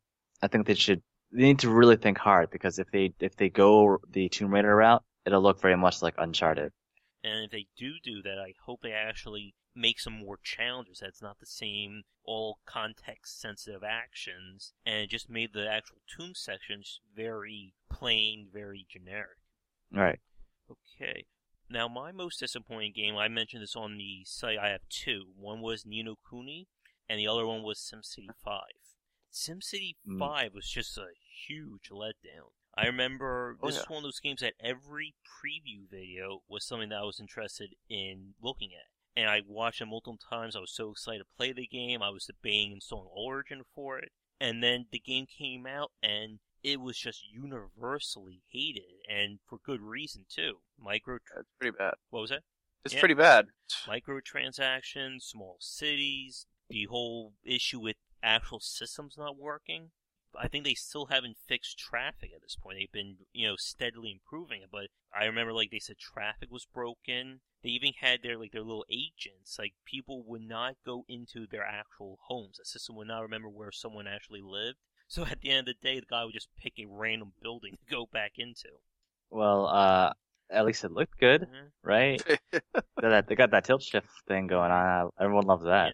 they need to really think hard because if they go the Tomb Raider route, it'll look very much like Uncharted. And if they do that, I hope they actually make some more challenges. That's not the same all context sensitive actions, and it just made the actual tomb sections very plain, very generic. Right. Okay. Now, my most disappointing game, I mentioned this on the site, I have two. One was Ni no Kuni, and the other one was SimCity 5. SimCity Mm. 5 was just a huge letdown. I remember Oh this yeah. is one of those games that every preview video was something that I was interested in looking at. And I watched it multiple times. I was so excited to play the game. I was debating installing Origin for it. And then the game came out, and it was just universally hated, and for good reason too. It's pretty bad. What was that? It's Yeah. pretty bad. Microtransactions, small cities, the whole issue with actual systems not working. I think they still haven't fixed traffic at this point. They've been, steadily improving it, but I remember like they said traffic was broken. They even had their little agents. Like people would not go into their actual homes. The system would not remember where someone actually lived. So at the end of the day, the guy would just pick a random building to go back into. Well, at least it looked good, Mhm. right? They got that tilt shift thing going on. Everyone loves that.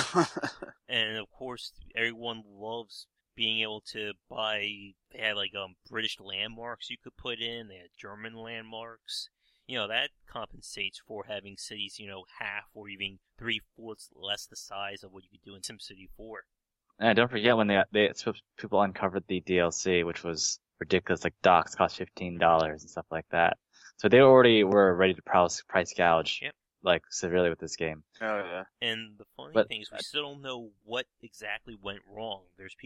And of course, everyone loves being able to buy. They had like British landmarks you could put in. They had German landmarks. That compensates for having cities, half or even 3/4 less the size of what you could do in SimCity 4. And don't forget when people uncovered the DLC, which was ridiculous, like docks cost $15 and stuff like that. So they already were ready to price gouge, Yep. like, severely with this game. Oh yeah. And the funny But- thing is, we still don't know what exactly went wrong.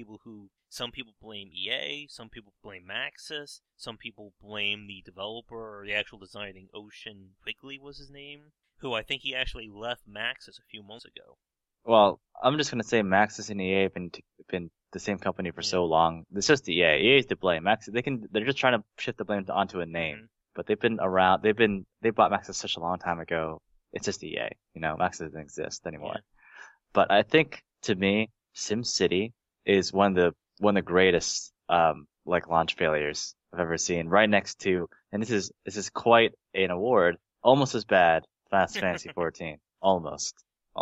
Some people blame EA, some people blame Maxis, some people blame the developer or the actual designer. I think Ocean Quigley was his name, who I think he actually left Maxis a few months ago. Well, I'm just gonna say Maxis and EA have been the same company for so long. It's just the EA. EA is to blame. They're just trying to shift the blame onto a name. Mhm. But they've been around. They bought Maxis such a long time ago. It's just EA. Maxis doesn't exist anymore. Yeah. But I think, to me, SimCity is one of the greatest like launch failures I've ever seen. Right next to, and this is quite an award, almost as bad Final Fantasy 14. Almost.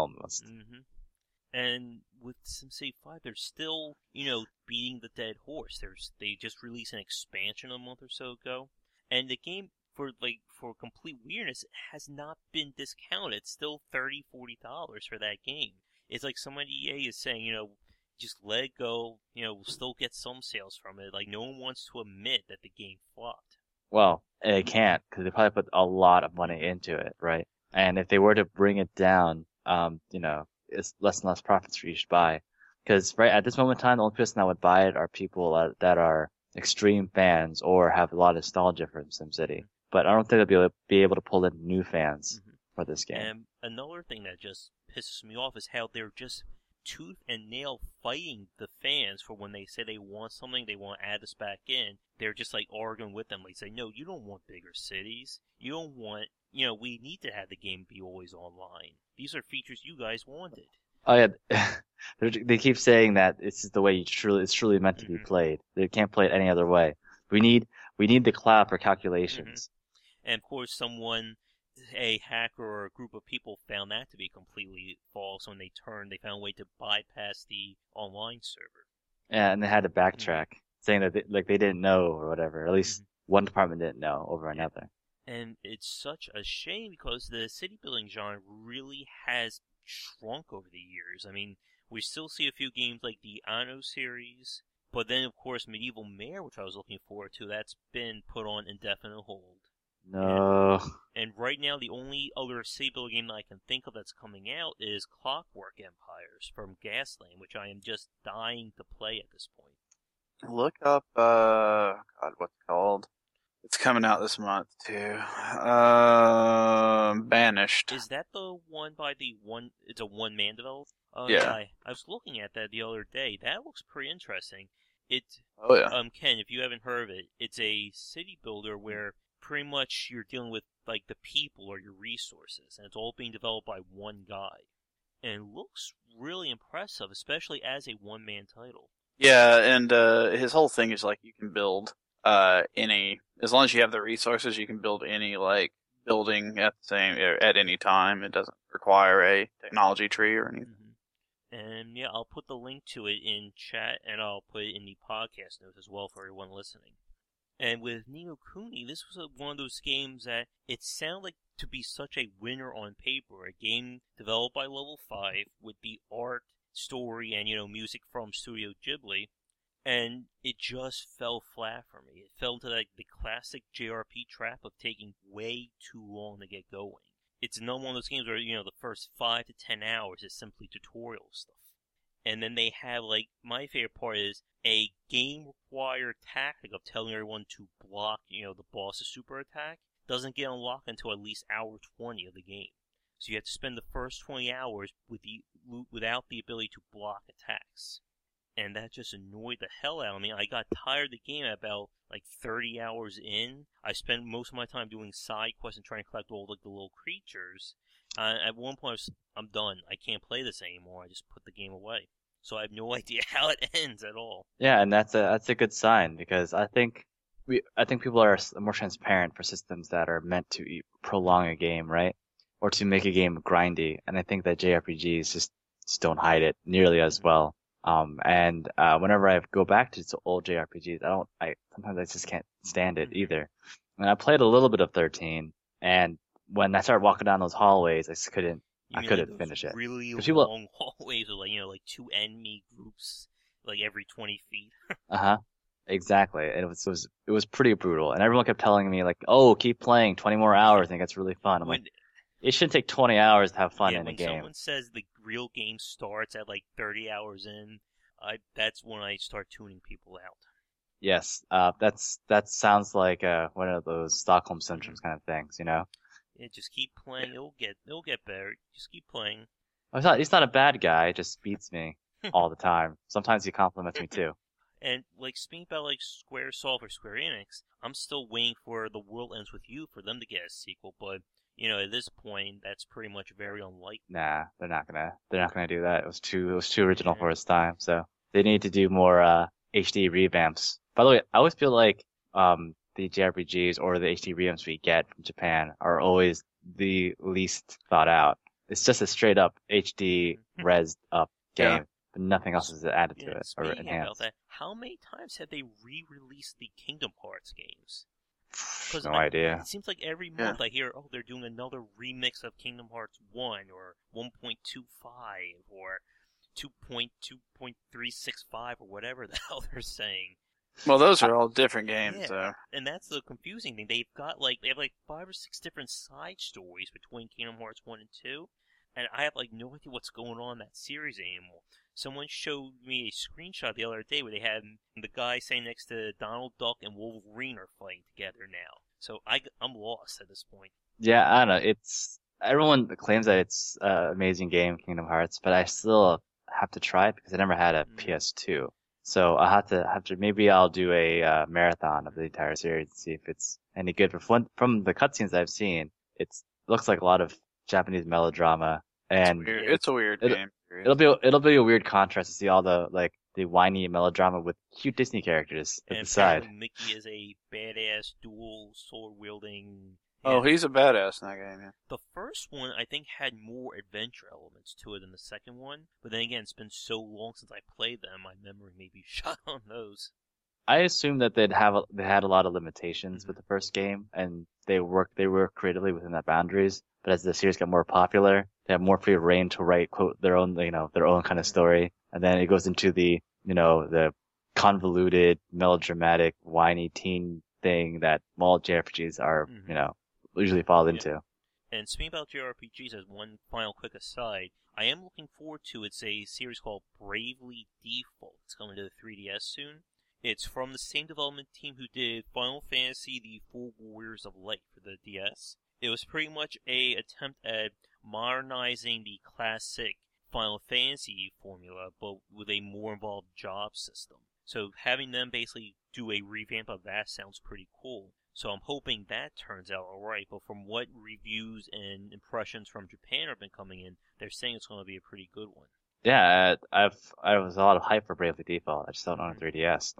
hmm And with SimCity 5, they're still, beating the dead horse. They just released an expansion a month or so ago, and the game, for complete weirdness, has not been discounted. It's still $30-$40 for that game. It's like somebody EA is saying, just let it go. We'll still get some sales from it. Like, no one wants to admit that the game flopped. Well, they can't, because they probably put a lot of money into it, right? And if they were to bring it down, it's less and less profits for each buy. Because right at this moment in time, the only person that would buy it are people that are extreme fans or have a lot of nostalgia for SimCity. But I don't think they'll be able to pull in new fans for this game. And another thing that just pisses me off is how they're just tooth and nail fighting the fans for when they say they want something, they want to add this back in. They're just like arguing with them. Like, say, no, you don't want bigger cities. You don't want, we need to have the game be always online. These are features you guys wanted. Oh yeah, they keep saying that this is the way it's truly meant to be played. They can't play it any other way. We need the cloud for calculations. And of course, a hacker or a group of people found that to be completely false when they found a way to bypass the online server. Yeah, and they had to backtrack, saying that they didn't know or whatever. At least one department didn't know over another. And it's such a shame because the city building genre really has shrunk over the years. I mean, we still see a few games like the Anno series, but then of course Medieval Mare, which I was looking forward to, that's been put on indefinite hold. No. And right now, the only other city building game that I can think of that's coming out is Clockwork Empires from Gasland, which I am just dying to play at this point. Look up, God, what's it called? It's coming out this month too. Banished. Is that the one by it's a one-man developer? Yeah. I was looking at that the other day. That looks pretty interesting. Oh yeah. Ken, if you haven't heard of it, it's a city builder where pretty much you're dealing with like the people or your resources, and it's all being developed by one guy. And it looks really impressive, especially as a one-man title. Yeah, and his whole thing is like you can build any, as long as you have the resources, you can build any like building at any time. It doesn't require a technology tree or anything. And yeah, I'll put the link to it in chat, and I'll put it in the podcast notes as well for everyone listening. And with Ni no Kuni, this was one of those games that it sounded like to be such a winner on paper. A game developed by Level 5 with the art, story, and music from Studio Ghibli. And it just fell flat for me. It fell into the classic JRP trap of taking way too long to get going. It's another one of those games where, the first 5 to 10 hours is simply tutorial stuff. And then they have, my favorite part is a game-required tactic of telling everyone to block, the boss's super attack. Doesn't get unlocked until at least hour 20 of the game. So you have to spend the first 20 hours without the ability to block attacks. And that just annoyed the hell out of me. I got tired of the game at about 30 hours in. I spent most of my time doing side quests and trying to collect all the little creatures. At one point, I'm done. I can't play this anymore. I just put the game away. So I have no idea how it ends at all. Yeah, and that's a good sign, because I think people are more transparent for systems that are meant to prolong a game, right? Or to make a game grindy. And I think that JRPGs just don't hide it nearly as well. Whenever I go back to old JRPGs, sometimes I just can't stand it either. And I played a little bit of 13, and when I started walking down those hallways, I couldn't finish it. Really long hallways with 2 enemy groups every 20 feet. Exactly. And it was pretty brutal. And everyone kept telling me like, "Oh, keep playing 20 more hours and it gets really fun." I'm like, When it shouldn't take 20 hours to have fun yeah, in a when game. someone says the real game starts at like 30 hours in, that's when I start tuning people out. Yes. That sounds like one of those Stockholm Hmm. syndromes kind of things, you know? Yeah, just keep playing. It'll get better. Just keep playing. He's not a bad guy, he just beats me all the time. Sometimes he compliments me too. And like speaking about like SquareSoft or Square Enix, I'm still waiting for The World Ends with You for them to get a sequel. But at this point, that's pretty much very unlikely. Nah, they're not gonna do that. It was too original Yeah. for its time. So they need to do more HD revamps. By the way, I always feel like the JRPGs or the HD revamps we get from Japan are always the least thought out. It's just a straight up HD res up Yeah. game, but nothing else is added to Yeah. it or Speaking about enhanced. that, how many times have they re-released the Kingdom Hearts games? Because No it idea. seems like every Yeah. month I hear, oh, they're doing another remix of Kingdom Hearts 1 or 1.25 or 2.2.365 or whatever the hell they're saying. Well, those are all different games, Yeah, though. and that's the confusing thing. They have like 5 or 6 different side stories between Kingdom Hearts 1 and 2, and I have like no idea what's going on in that series anymore. Someone showed me a screenshot the other day where they had the guy saying next to Donald Duck and Wolverine are fighting together now. So I'm lost at this point. Yeah, I don't know. Everyone claims that it's an amazing game, Kingdom Hearts, but I still have to try it because I never had a Mm. PS2. So I have to maybe I'll do a marathon of the entire series and see if it's any good. But from the cutscenes I've seen, it looks like a lot of Japanese melodrama, It's and weird. Yeah. It's a weird it, game. it'll be a weird contrast to see all the whiny melodrama with cute Disney characters at And the side. apparently Mickey is a badass dual sword wielding. Oh, he's a badass in that game. Yeah. The first one, I think, had more adventure elements to it than the second one. But then again, it's been so long since I played them, my memory may be shot on those. I assume that they had a lot of limitations Mhm. with the first game, and they work creatively within that boundaries. But as the series got more popular, they have more free reign to write quote their own kind of Mhm. story, and then it goes into the convoluted, melodramatic, whiny teen thing that all JRPGs are Mhm. usually fall Yeah. into. And speaking about JRPGs, as one final quick aside, I am looking forward to it's a series called Bravely Default. It's coming to the 3DS soon. It's from the same development team who did Final Fantasy: The Four Warriors of Light for the DS. It was pretty much a attempt at modernizing the classic Final Fantasy formula, but with a more involved job system. So having them basically do a revamp of that sounds pretty cool. So I'm hoping that turns out alright, but from what reviews and impressions from Japan have been coming in, they're saying it's going to be a pretty good one. Yeah, I was a lot of hype for Bravely Default. I just don't own a Mhm. 3DS.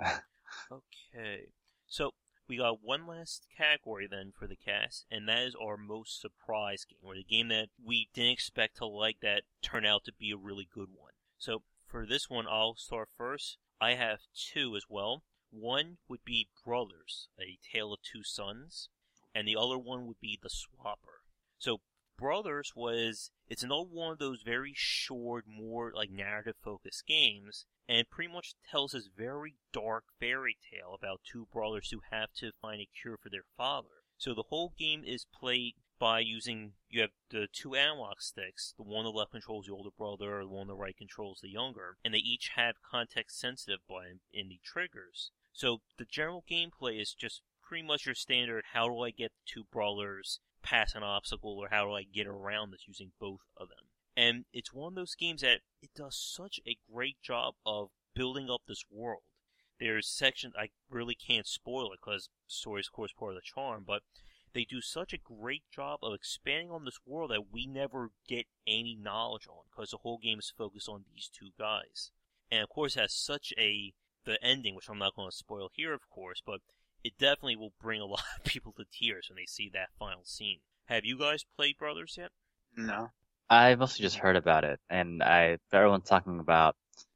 Okay. So we got one last category then for the cast, and that is our most surprise game, or the game that we didn't expect to like that turned out to be a really good one. So for this one, I'll start first. I have two as well. One would be Brothers, A Tale of Two Sons, and the other one would be The Swapper. So Brothers it's another one of those very short, more like narrative focused games, and it pretty much tells this very dark fairy tale about two brothers who have to find a cure for their father. So the whole game is played by you have the two analog sticks. The one on the left controls the older brother, the one on the right controls the younger, and they each have context sensitive button in the triggers. So the general gameplay is just pretty much your standard, how do I get the two brothers past an obstacle, or how do I get around this using both of them. And it's one of those games that it does such a great job of building up this world. There's sections I really can't spoil it because the story is of course part of the charm, but they do such a great job of expanding on this world that we never get any knowledge on because the whole game is focused on these two guys. And of course, it has the ending, which I'm not going to spoil here, of course, but it definitely will bring a lot of people to tears when they see that final scene. Have you guys played Brothers yet? No. I mostly just heard about it, and everyone's talking about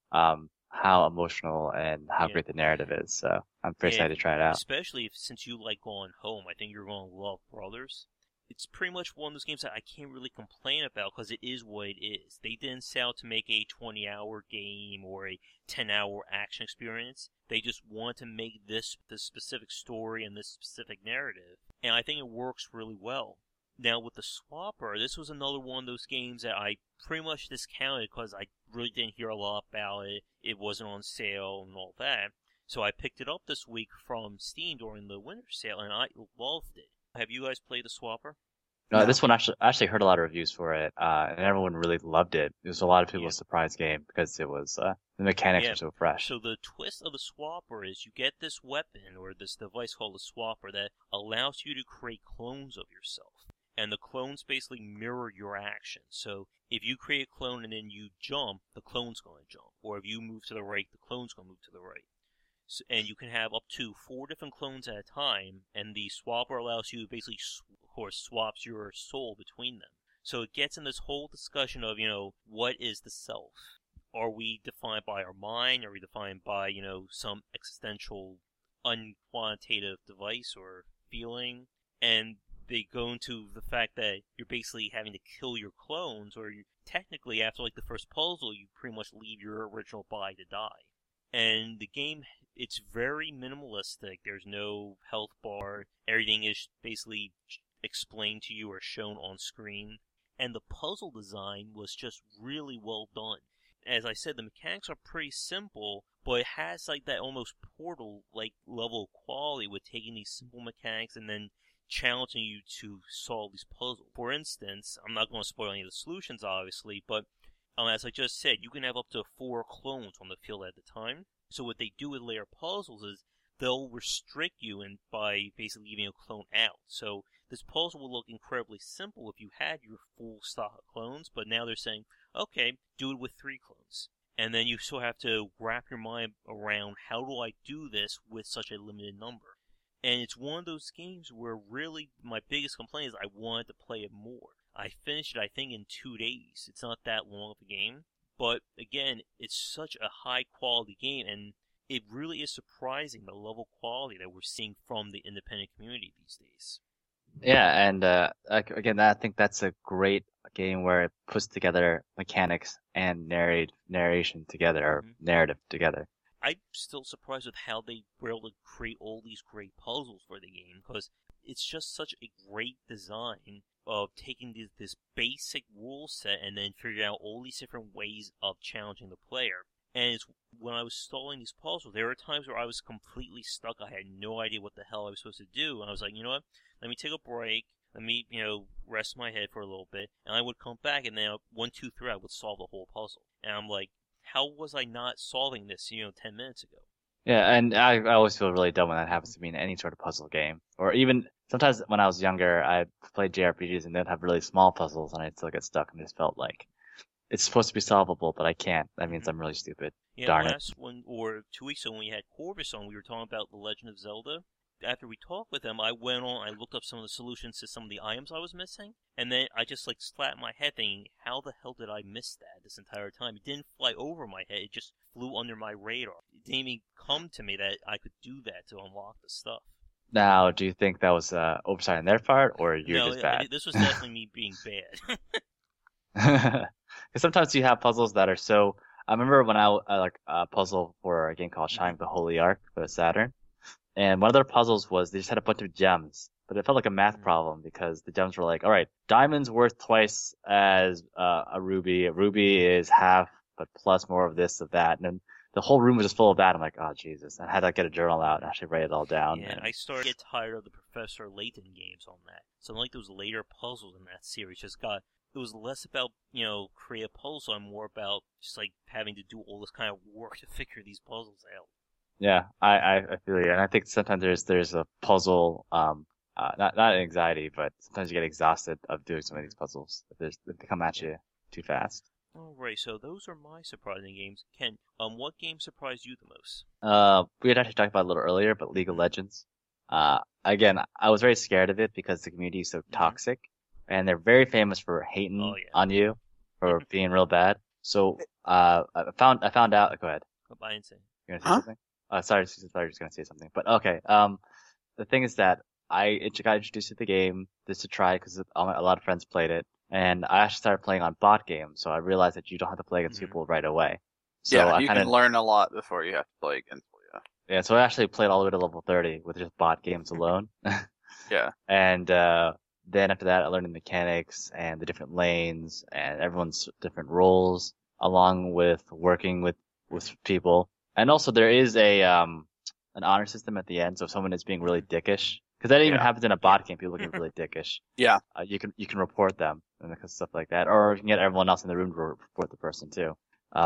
how emotional and how Yeah. great the narrative is. So I'm pretty Yeah, excited to try it out. especially since you like Going Home, I think you're going to love Brothers. it's pretty much one of those games that I can't really complain about because it is what it is. They didn't set out to make a 20-hour game or a 10-hour action experience. They just want to make this specific story and this specific narrative, and I think it works really well. Now, with the Swapper, this was another one of those games that I pretty much discounted because I really didn't hear a lot about it. It wasn't on sale and all that. So I picked it up this week from Steam during the winter sale, and I loved it. Have you guys played the Swapper? No, this one actually heard a lot of reviews for it, and everyone really loved it. It was a lot of people's surprise game because it was the mechanics were so fresh. So the twist of the Swapper is you get this weapon or this device called the Swapper that allows you to create clones of yourself. And the clones basically mirror your actions. So if you create a clone and then you jump, the clone's going to jump. Or if you move to the right, the clone's going to move to the right. So, and you can have up to 4 different clones at a time, and the Swapper allows you to basically, of course, swaps your soul between them. So it gets in this whole discussion of, what is the self? Are we defined by our mind? Are we defined by, some existential, unquantitative device or feeling? And they go into the fact that you're basically having to kill your clones, or you technically, after like the first puzzle, you pretty much leave your original body to die. And the game, it's very minimalistic. There's no health bar. Everything is basically explained to you or shown on screen. And the puzzle design was just really well done. As I said, the mechanics are pretty simple, but it has like that almost Portal-like level of quality with taking these simple mechanics and then challenging you to solve these puzzles. For instance, I'm not going to spoil any of the solutions, obviously, but as I just said, you can have up to 4 clones on the field at a time. So what they do with layer puzzles is they'll restrict you by basically leaving a clone out. So this puzzle will look incredibly simple if you had your full stock of clones, but now they're saying, okay, do it with 3 clones. And then you still have to wrap your mind around, how do I do this with such a limited number? And it's one of those games where really my biggest complaint is I wanted to play it more. I finished it, I think, in 2 days. It's not that long of a game. But, again, it's such a high-quality game, and it really is surprising the level of quality that we're seeing from the independent community these days. Yeah, and again, I think that's a great game where it puts together mechanics and narration together, or narrative together. I'm still surprised with how they were able to create all these great puzzles for the game, because it's just such a great design of taking this basic rule set and then figuring out all these different ways of challenging the player. And when I was solving these puzzles, there were times where I was completely stuck. I had no idea what the hell I was supposed to do. And I was like, you know what? Let me take a break. Let me, rest my head for a little bit. And I would come back, and then 1, 2, 3, I would solve the whole puzzle. And I'm like, how was I not solving this, 10 minutes ago? Yeah, and I always feel really dumb when that happens to me in any sort of puzzle game. Or even sometimes when I was younger, I played JRPGs and they'd have really small puzzles and I'd still get stuck and just felt like it's supposed to be solvable, but I can't. That means I'm really stupid. Yeah, Darn last one, or 2 weeks ago when we had Corvus on, we were talking about The Legend of Zelda. After we talked with him, I went on, I looked up some of the solutions to some of the items I was missing, and then I just slapped my head thinking, how the hell did I miss that this entire time? It didn't fly over my head, it just flew under my radar. It didn't even come to me that I could do that to unlock the stuff. Now, do you think that was oversight on their part, or you're just bad? No, this was definitely me being bad. Because sometimes you have puzzles that are so... I remember when I like a puzzle for a game called Shining the Holy Ark for Saturn. And one of their puzzles was they just had a bunch of gems, but it felt like a math problem because the gems were like, all right, diamond's worth twice as a ruby. A ruby is half, but plus more of this, of that. And then the whole room was just full of that. I'm like, oh, Jesus. I had to get a journal out and actually write it all down. Yeah, I started to get tired of the Professor Layton games on that. So like those later puzzles in that series it was less about, create a puzzle and more about just having to do all this kind of work to figure these puzzles out. Yeah, I feel you, and I think sometimes there's a puzzle, not anxiety, but sometimes you get exhausted of doing some of these puzzles if they come at you too fast. Alright, so those are my surprising games. Ken, what game surprised you the most? We had actually talked about it a little earlier, but League of Legends. Again, I was very scared of it because the community is so toxic, and they're very famous for hating on you for being real bad. So I found out. Go ahead. I didn't say. You're gonna say something? Sorry, I was just gonna say something. But okay. The thing is that I got introduced to the game just to try because a lot of friends played it, and I actually started playing on bot games. So I realized that you don't have to play against people right away. So yeah, I you kind can of learn a lot before you have to play against yeah. So I actually played all the way to level 30 with just bot games alone. Yeah. And then after that, I learned the mechanics and the different lanes and everyone's different roles, along with working with people. And also there is an honor system at the end, so if someone is being really dickish, because that even Yeah. happens in a bot game, people looking really dickish. Yeah. You can report them and stuff like that, or you can get everyone else in the room to report the person too.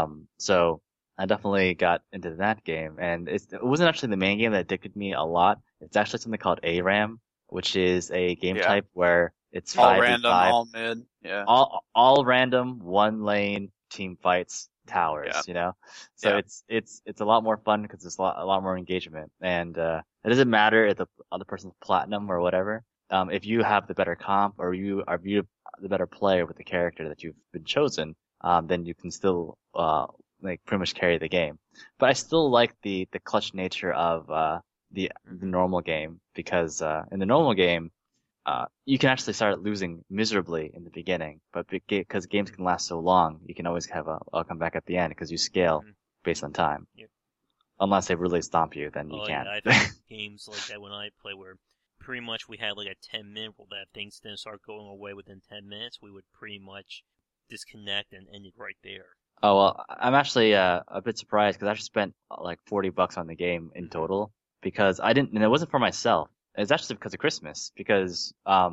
So I definitely got into that game, and it wasn't actually the main game that addicted me a lot. It's actually something called ARAM, which is a game Yeah. type where it's All 5v5, random, all mid. Yeah. all random, one lane team fights towers, Yeah. you know? So Yeah. it's a lot more fun because it's a lot more engagement. And, it doesn't matter if the other person's platinum or whatever. If you have the better comp or you are the better player with the character that you've been chosen, then you can still, like pretty much carry the game. But I still like the clutch nature of, the normal game because, in the normal game, you can actually start losing miserably in the beginning, but because games can last so long, you can always have a comeback at the end because you scale based on time. Yep. Unless they really stomp you, then you can't. Yeah, I've had games like that when I play where pretty much we had like a 10-minute rule that if things didn't start going away within 10 minutes, we would pretty much disconnect and end it right there. Oh, well, I'm actually a bit surprised because I actually spent like $40 on the game in total because I didn't, and it wasn't for myself. It's actually because of Christmas because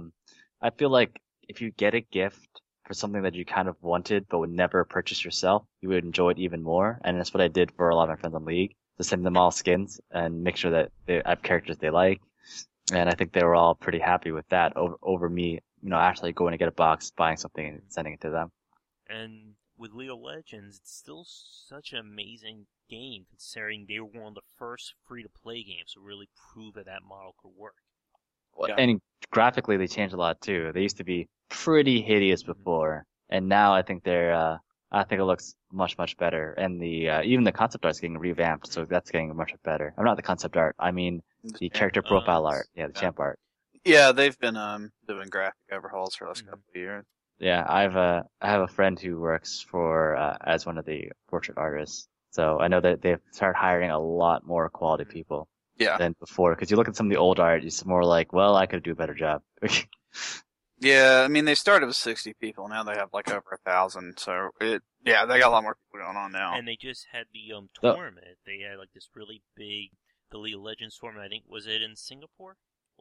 I feel like if you get a gift for something that you kind of wanted but would never purchase yourself, you would enjoy it even more. And that's what I did for a lot of my friends on League, to send them all skins and make sure that they have characters they like. And I think they were all pretty happy with that over me, actually going to get a box, buying something and sending it to them. And with League of Legends, it's still such an amazing game considering they were one of the first free-to-play games to really prove that model could work. Yeah. And graphically, they changed a lot too. They used to be pretty hideous before, and now I think I think it looks much, much better. And even the concept art's getting revamped, so that's getting much better. I'm not the concept art. I mean the character profile art. Yeah, the champ art. Yeah, they've been doing graphic overhauls for the last couple of years. Yeah, I have a friend who works for as one of the portrait artists, so I know that they've started hiring a lot more quality people. Yeah. Than before, because you look at some of the old art, it's more like, well, I could do a better job. Yeah, I mean, they started with 60 people. Now they have like over 1,000. So they got a lot more people going on now. And they just had the tournament. They had like this really big, the League of Legends tournament. I think was it in Singapore?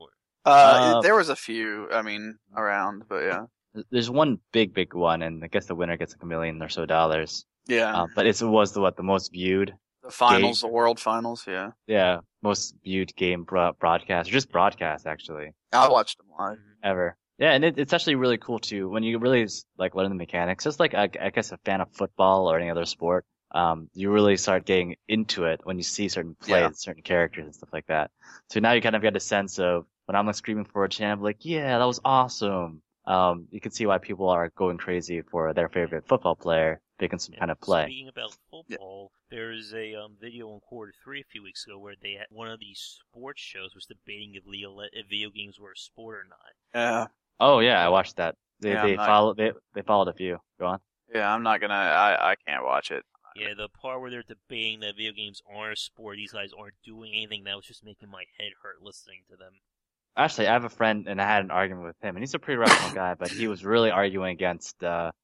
Or there was a few. I mean, around, but yeah. There's one big one, and I guess the winner gets like $1 million or so. Yeah. But it was the most viewed. The finals, the world finals, yeah. Yeah, most viewed game broadcast, or just broadcast actually. I watched them live. Ever. Yeah, and it's actually really cool too when you really like learn the mechanics. Just like I guess a fan of football or any other sport, you really start getting into it when you see certain plays, certain characters and stuff like that. So now you kind of get a sense of when I'm like screaming for a champ, like, yeah, that was awesome. You can see why people are going crazy for their favorite football player picking some kind of play. Speaking about football, there's a video on Quarter 3 a few weeks ago where they had one of these sports shows was debating if video games were a sport or not. Yeah. Oh yeah, I watched that. They followed a few. Go on. Yeah, I'm not gonna. I can't watch it. Yeah, the part where they're debating that video games aren't a sport, these guys aren't doing anything, that was just making my head hurt listening to them. Actually, I have a friend, and I had an argument with him, and he's a pretty rational guy, but he was really arguing against that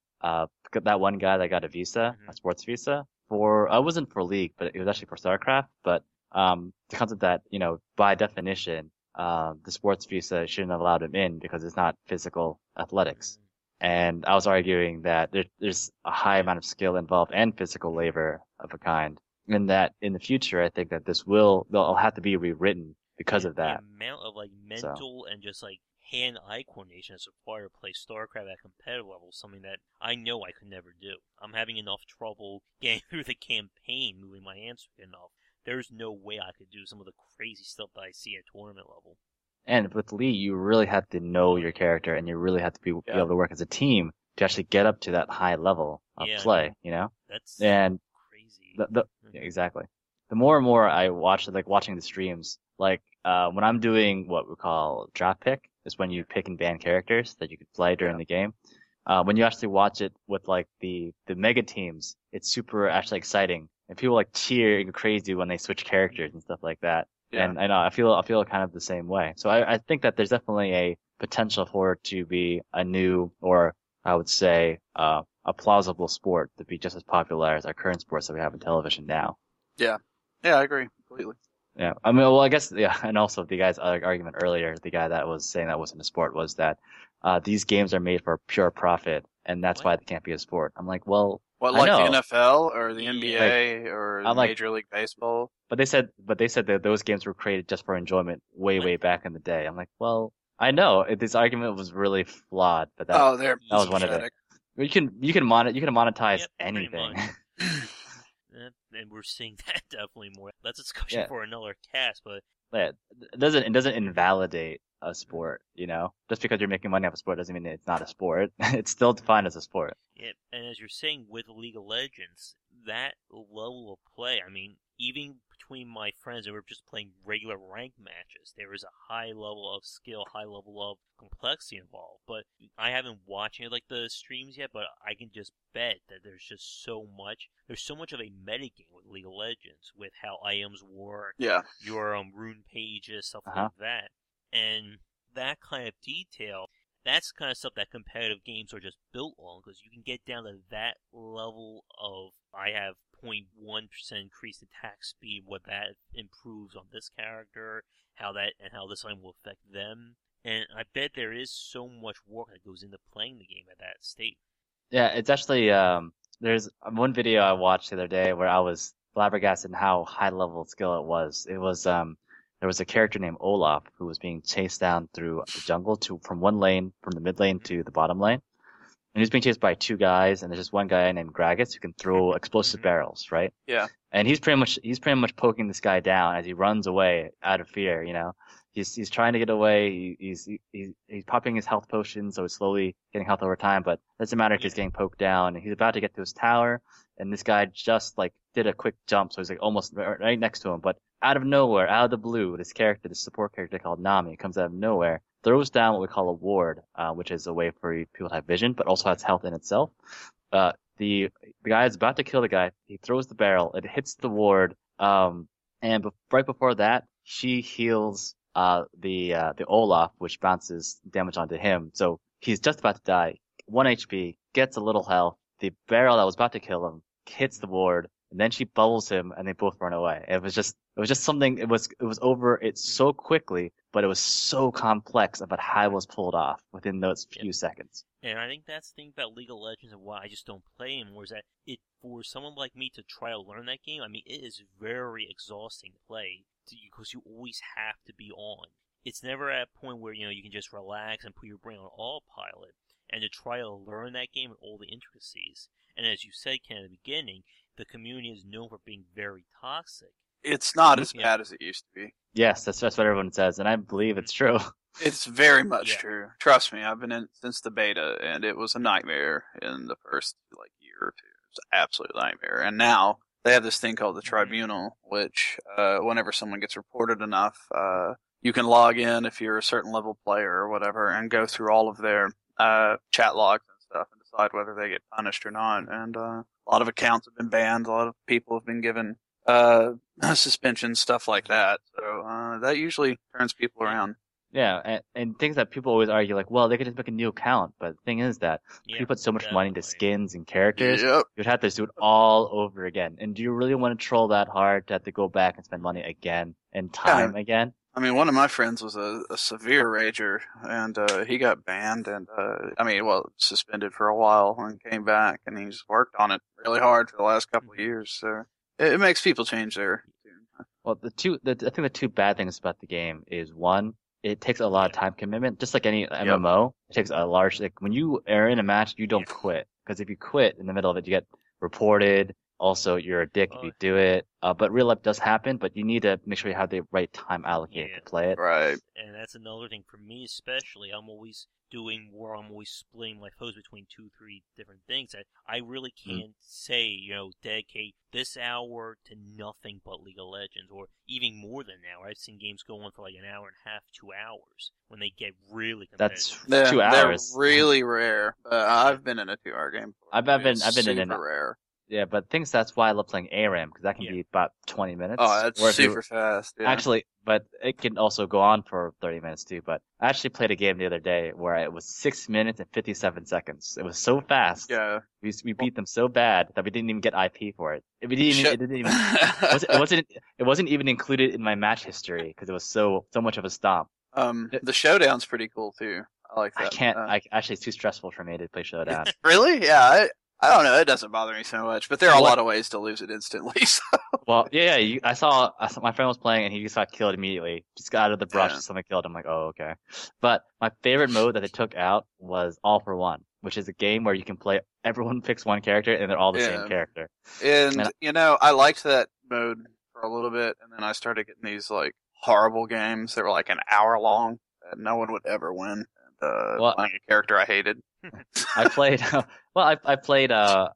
one guy that got a visa, a sports visa, it wasn't for League, but it was actually for StarCraft, but the concept that, by definition, the sports visa shouldn't have allowed him in because it's not physical athletics. And I was arguing that there's a high amount of skill involved and physical labor of a kind, and that in the future, I think that they'll have to be rewritten because of that. The amount of like mental and just like hand-eye coordination that's required to play StarCraft at competitive level is something that I know I could never do. I'm having enough trouble getting through the campaign, moving my hands enough. There's no way I could do some of the crazy stuff that I see at tournament level. And with League, you really have to know your character, and you really have to be able to work as a team to actually get up to that high level of play. That's crazy. Yeah, exactly. The more and more I watch, like watching the streams, like when I'm doing what we call draft pick, is when you pick and ban characters that you could play during the game. When you actually watch it with like the mega teams, it's super actually exciting, and people like cheer and go crazy when they switch characters and stuff like that. Yeah. And I know I feel kind of the same way. So I think that there's definitely a potential for it to be a new, or I would say a plausible sport to be just as popular as our current sports that we have in television now. Yeah, I agree completely. Yeah, I mean, well, I guess, yeah, and also the guy's argument earlier, the guy that was saying that wasn't a sport, was that these games are made for pure profit, and that's why they can't be a sport. I'm like, well, What, I like know. the NFL or the NBA or I'm like- Major League Baseball? But they said that those games were created just for enjoyment way back in the day. I'm like, well, I know this argument was really flawed, but that They're that was one of it. pathetic. You can monetize Yep, pretty anything. much. And we're seeing that definitely more. That's a discussion Yeah. for another cast, but Yeah, it doesn't invalidate a sport, you know? Just because you're making money off a sport doesn't mean it's not a sport. It's still defined as a sport. yeah, and as you're saying with League of Legends, that level of play, I mean, even between my friends that were just playing regular ranked matches, there is a high level of skill, high level of complexity involved. But I haven't watched any of like the streams yet, but I can just bet that there's so much of a metagame with League of Legends, with how items work, Yeah. your rune pages, stuff Uh-huh. like that. And that kind of detail, that's kind of stuff that competitive games are just built on, because you can get down to that level of, I have 0.1% increased attack speed, what that improves on this character, how this item will affect them. And I bet there is so much work that goes into playing the game at that state. Yeah, it's actually, there's one video I watched the other day where I was flabbergasted in how high level skill it was. It was, there was a character named Olaf who was being chased down through the jungle from the mid lane to the bottom lane. And he was being chased by two guys, and there's just one guy named Gragas who can throw explosive barrels, right? Yeah. And he's pretty much poking this guy down as he runs away out of fear, you know. He's trying to get away. He's popping his health potions, so he's slowly getting health over time. But it doesn't matter if he's getting poked down. And he's about to get to his tower, and this guy just like did a quick jump, so he's like almost right next to him. But out of nowhere, out of the blue, this support character called Nami, comes out of nowhere, throws down what we call a ward, which is a way for people to have vision, but also has health in itself. The guy is about to kill the guy. He throws the barrel. It hits the ward. And right before that, she heals the Olaf, which bounces damage onto him. So he's just about to die. 1 HP, gets a little health. The barrel that was about to kill him hits the ward, and then she bubbles him, and they both run away. It was just something. It was over it so quickly, but it was so complex about how it was pulled off within those few seconds. And I think that's the thing about League of Legends and why I just don't play anymore, is that for someone like me to try to learn that game, I mean, it is very exhausting to play because you always have to be on. It's never at a point where, you can just relax and put your brain on autopilot, and to try to learn that game and all the intricacies. And as you said, Ken, at the beginning, the community is known for being very toxic. It's not as bad as it used to be. Yes, that's what everyone says, and I believe it's true. It's very much true. Trust me, I've been in since the beta, and it was a nightmare in the first year or two. It was an absolute nightmare. And now they have this thing called the Tribunal, which whenever someone gets reported enough, you can log in if you're a certain level player or whatever, and go through all of their chat logs and stuff and decide whether they get punished or not. And a lot of accounts have been banned. A lot of people have been given suspension, stuff like that. So that usually turns people around. Yeah, and things that people always argue, like, well, they could just make a new account. But the thing is that if you put so much money into skins and characters, you'd have to do it all over again. And do you really want to troll that hard to have to go back and spend money again and time again? I mean, one of my friends was a severe rager, and he got banned and, suspended for a while and came back, and he's worked on it really hard for the last couple of years. So it makes people change their tune. Well, I think the two bad things about the game is, one, it takes a lot of time commitment, just like any MMO. It takes a large, when you are in a match, you don't quit. Because if you quit in the middle of it, you get reported, Also, you're a dick if you do it. But real life does happen, but you need to make sure you have the right time allocated to play it. Right. And that's another thing for me, especially. I'm always doing where I'm always splitting my focus between 2-3 different things. I really can't say, dedicate this hour to nothing but League of Legends, or even more than an hour. I've seen games go on for like an hour and a half, 2 hours when they get really competitive. That's 2 hours. They're really rare. I've been in a 2-hour game before. I've been super in rare. Yeah, but that's why I love playing ARAM, because that can be about 20 minutes. Oh, that's super fast. Yeah. Actually, but it can also go on for 30 minutes too. But I actually played a game the other day where it was 6 minutes and 57 seconds. It was so fast. Yeah. We beat them so bad that we didn't even get IP for it. It wasn't even included in my match history because it was so much of a stomp. The showdown's pretty cool too. I like that. I can't. Actually, it's too stressful for me to play showdown. Really? Yeah. I don't know. It doesn't bother me so much, but there are a lot of ways to lose it instantly. So. Well, yeah. I saw my friend was playing and he just got killed immediately. Just got out of the brush and someone killed him. I'm like, oh, okay. But my favorite mode that they took out was All for One, which is a game where you can play. Everyone picks one character and they're all the same character. And I liked that mode for a little bit, and then I started getting these like horrible games that were like an hour long that no one would ever win. Playing a character I hated. I played I played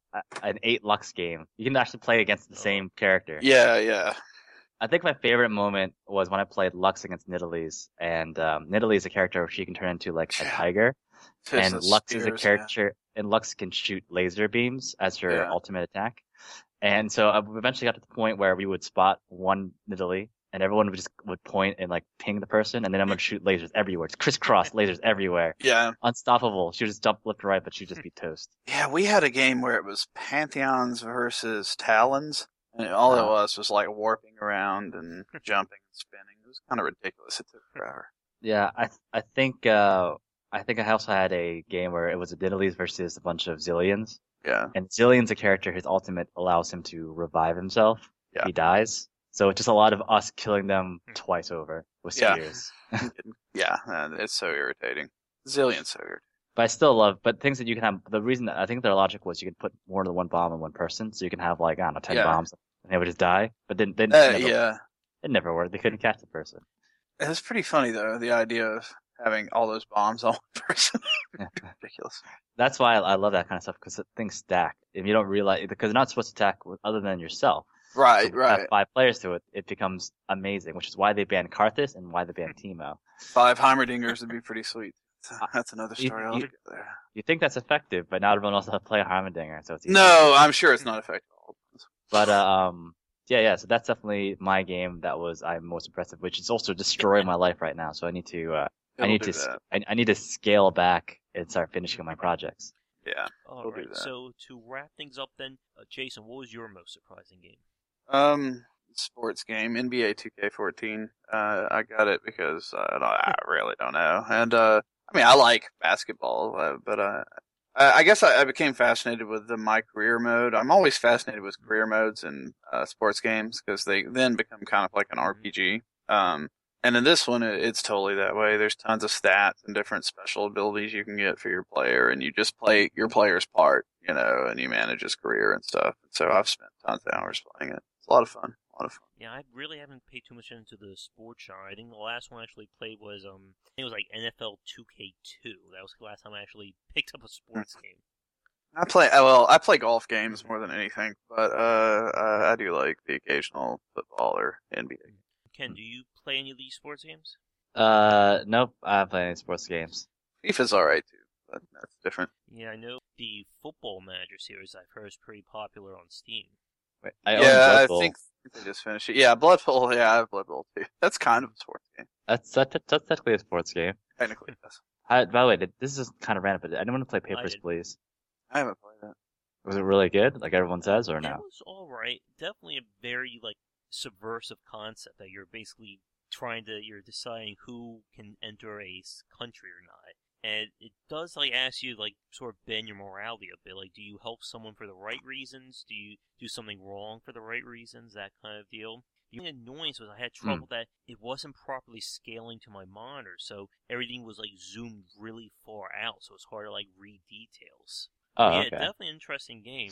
an 8 Lux game. You can actually play against the same character. Yeah. I think my favorite moment was when I played Lux against Nidalee, and Nidalee is a character where she can turn into like a tiger, and Lux is a character, and Lux can shoot laser beams as her ultimate attack. And so I eventually got to the point where we would spot one Nidalee, and everyone would point and like ping the person, and then I'm gonna shoot lasers everywhere. It's crisscross lasers everywhere. Yeah. Unstoppable. She would just jump left to right, but she'd just be toast. Yeah, we had a game where it was Pantheons versus Talons, and all it was like warping around and jumping and spinning. It was kind of ridiculous. It took forever. Yeah, I think I also had a game where it was a Nidalee versus a bunch of Zillions. Yeah. And Zillion's a character whose ultimate allows him to revive himself if he dies. So it's just a lot of us killing them twice over with spears. Yeah, it's so irritating. Zillion's so irritating. But I still love, things that you can have, the reason that I think their logic was you could put more than one bomb in one person, so you can have like, I don't know, 10 bombs, and they would just die. But then it never worked. They couldn't catch the person. It's pretty funny though, the idea of having all those bombs on one person. Ridiculous. That's why I love that kind of stuff, because things stack. If you don't realize, because they're not supposed to attack other than yourself. Right, so have 5 players to it, it becomes amazing, which is why they banned Karthus and why they banned Teemo. 5 Heimerdingers would be pretty sweet. That's another story altogether. You think that's effective, but not everyone else has to play a Heimerdinger, so it's easy. No, I'm sure it's not effective. But so that's definitely my game that I'm most impressed with, which is also destroying my life right now. So I need to scale back and start finishing my projects. Yeah. All right. So to wrap things up, then, Jason, what was your most surprising game? Sports game, NBA 2K14. I got it because I really don't know, and I like basketball, but I guess I became fascinated with the My Career mode. I'm always fascinated with career modes in sports games because they then become kind of like an RPG. And in this one, it's totally that way. There's tons of stats and different special abilities you can get for your player, and you just play your player's part, and you manage his career and stuff. So I've spent tons of hours playing it. It's a lot of fun. Yeah, I really haven't paid too much into the sports genre. I think the last one I actually played was, I think it was like NFL 2K2. That was the last time I actually picked up a sports game. I play golf games more than anything, but I do like the occasional football or NBA. Ken, do you play any of these sports games? Nope, I haven't played any sports games. FIFA's alright too, but that's different. Yeah, I know the Football Manager series I've heard is pretty popular on Steam. Wait, I think they just finished it. Yeah, Blood Bowl. Yeah, I have Blood Bowl too. That's kind of a sports game. That's technically a sports game. Technically, yes. By the way, this is kind of random, but anyone want to play Papers, Please? I haven't played that. Was it really good, like everyone says, or no? It was alright. Definitely a very, subversive concept that you're basically you're deciding who can enter a country or not. And it does, ask you, sort of bend your morality a bit. Do you help someone for the right reasons? Do you do something wrong for the right reasons? That kind of deal. The only annoyance was I had trouble that it wasn't properly scaling to my monitor, so everything was, zoomed really far out, so it's hard to, read details. Oh, yeah, okay. Definitely an interesting game.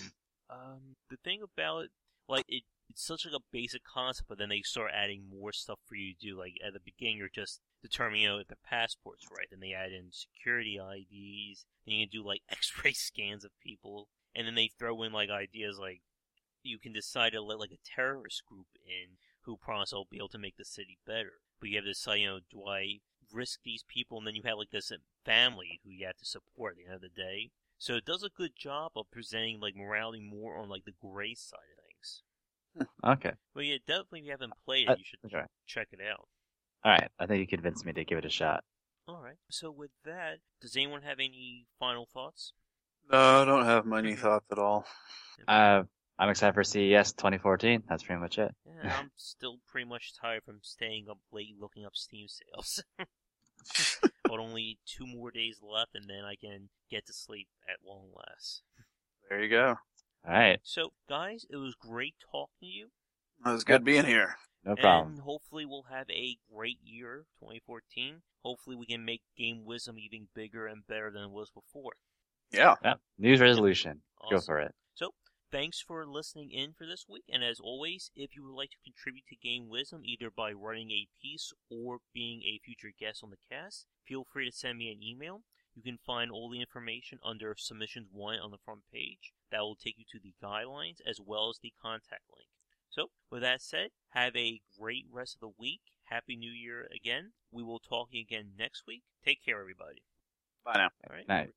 The thing about it, like it's such like a basic concept, but then they start adding more stuff for you to do. Like at the beginning, you're just determining if the passport's right. Then they add in security IDs. Then you can do like X-ray scans of people, and then they throw in like ideas like you can decide to let like a terrorist group in who promise they'll be able to make the city better. But you have to decide, do I risk these people? And then you have like this family who you have to support at the end of the day. So it does a good job of presenting like morality more on like the gray side of things. Okay. Well, yeah, definitely if you haven't played it, you should okay. check it out. All right. I think you convinced me to give it a shot. All right. So with that, does anyone have any final thoughts? No, I don't have many thoughts at all. I'm excited for CES 2014. That's pretty much it. Yeah, I'm still pretty much tired from staying up late looking up Steam sales. But only 2 more days left, and then I can get to sleep at long last. There you go. All right. So, guys, it was great talking to you. It was good being here. No problem. And hopefully we'll have a great year, 2014. Hopefully we can make Game Wisdom even bigger and better than it was before. Yeah. New Year's resolution. Awesome. Go for it. So, thanks for listening in for this week, and as always, if you would like to contribute to Game Wisdom, either by writing a piece or being a future guest on the cast, feel free to send me an email. You can find all the information under Submissions 1 on the front page. That will take you to the guidelines as well as the contact link. So, with that said, have a great rest of the week. Happy New Year again. We will talk again next week. Take care, everybody. Bye now. All right. Night.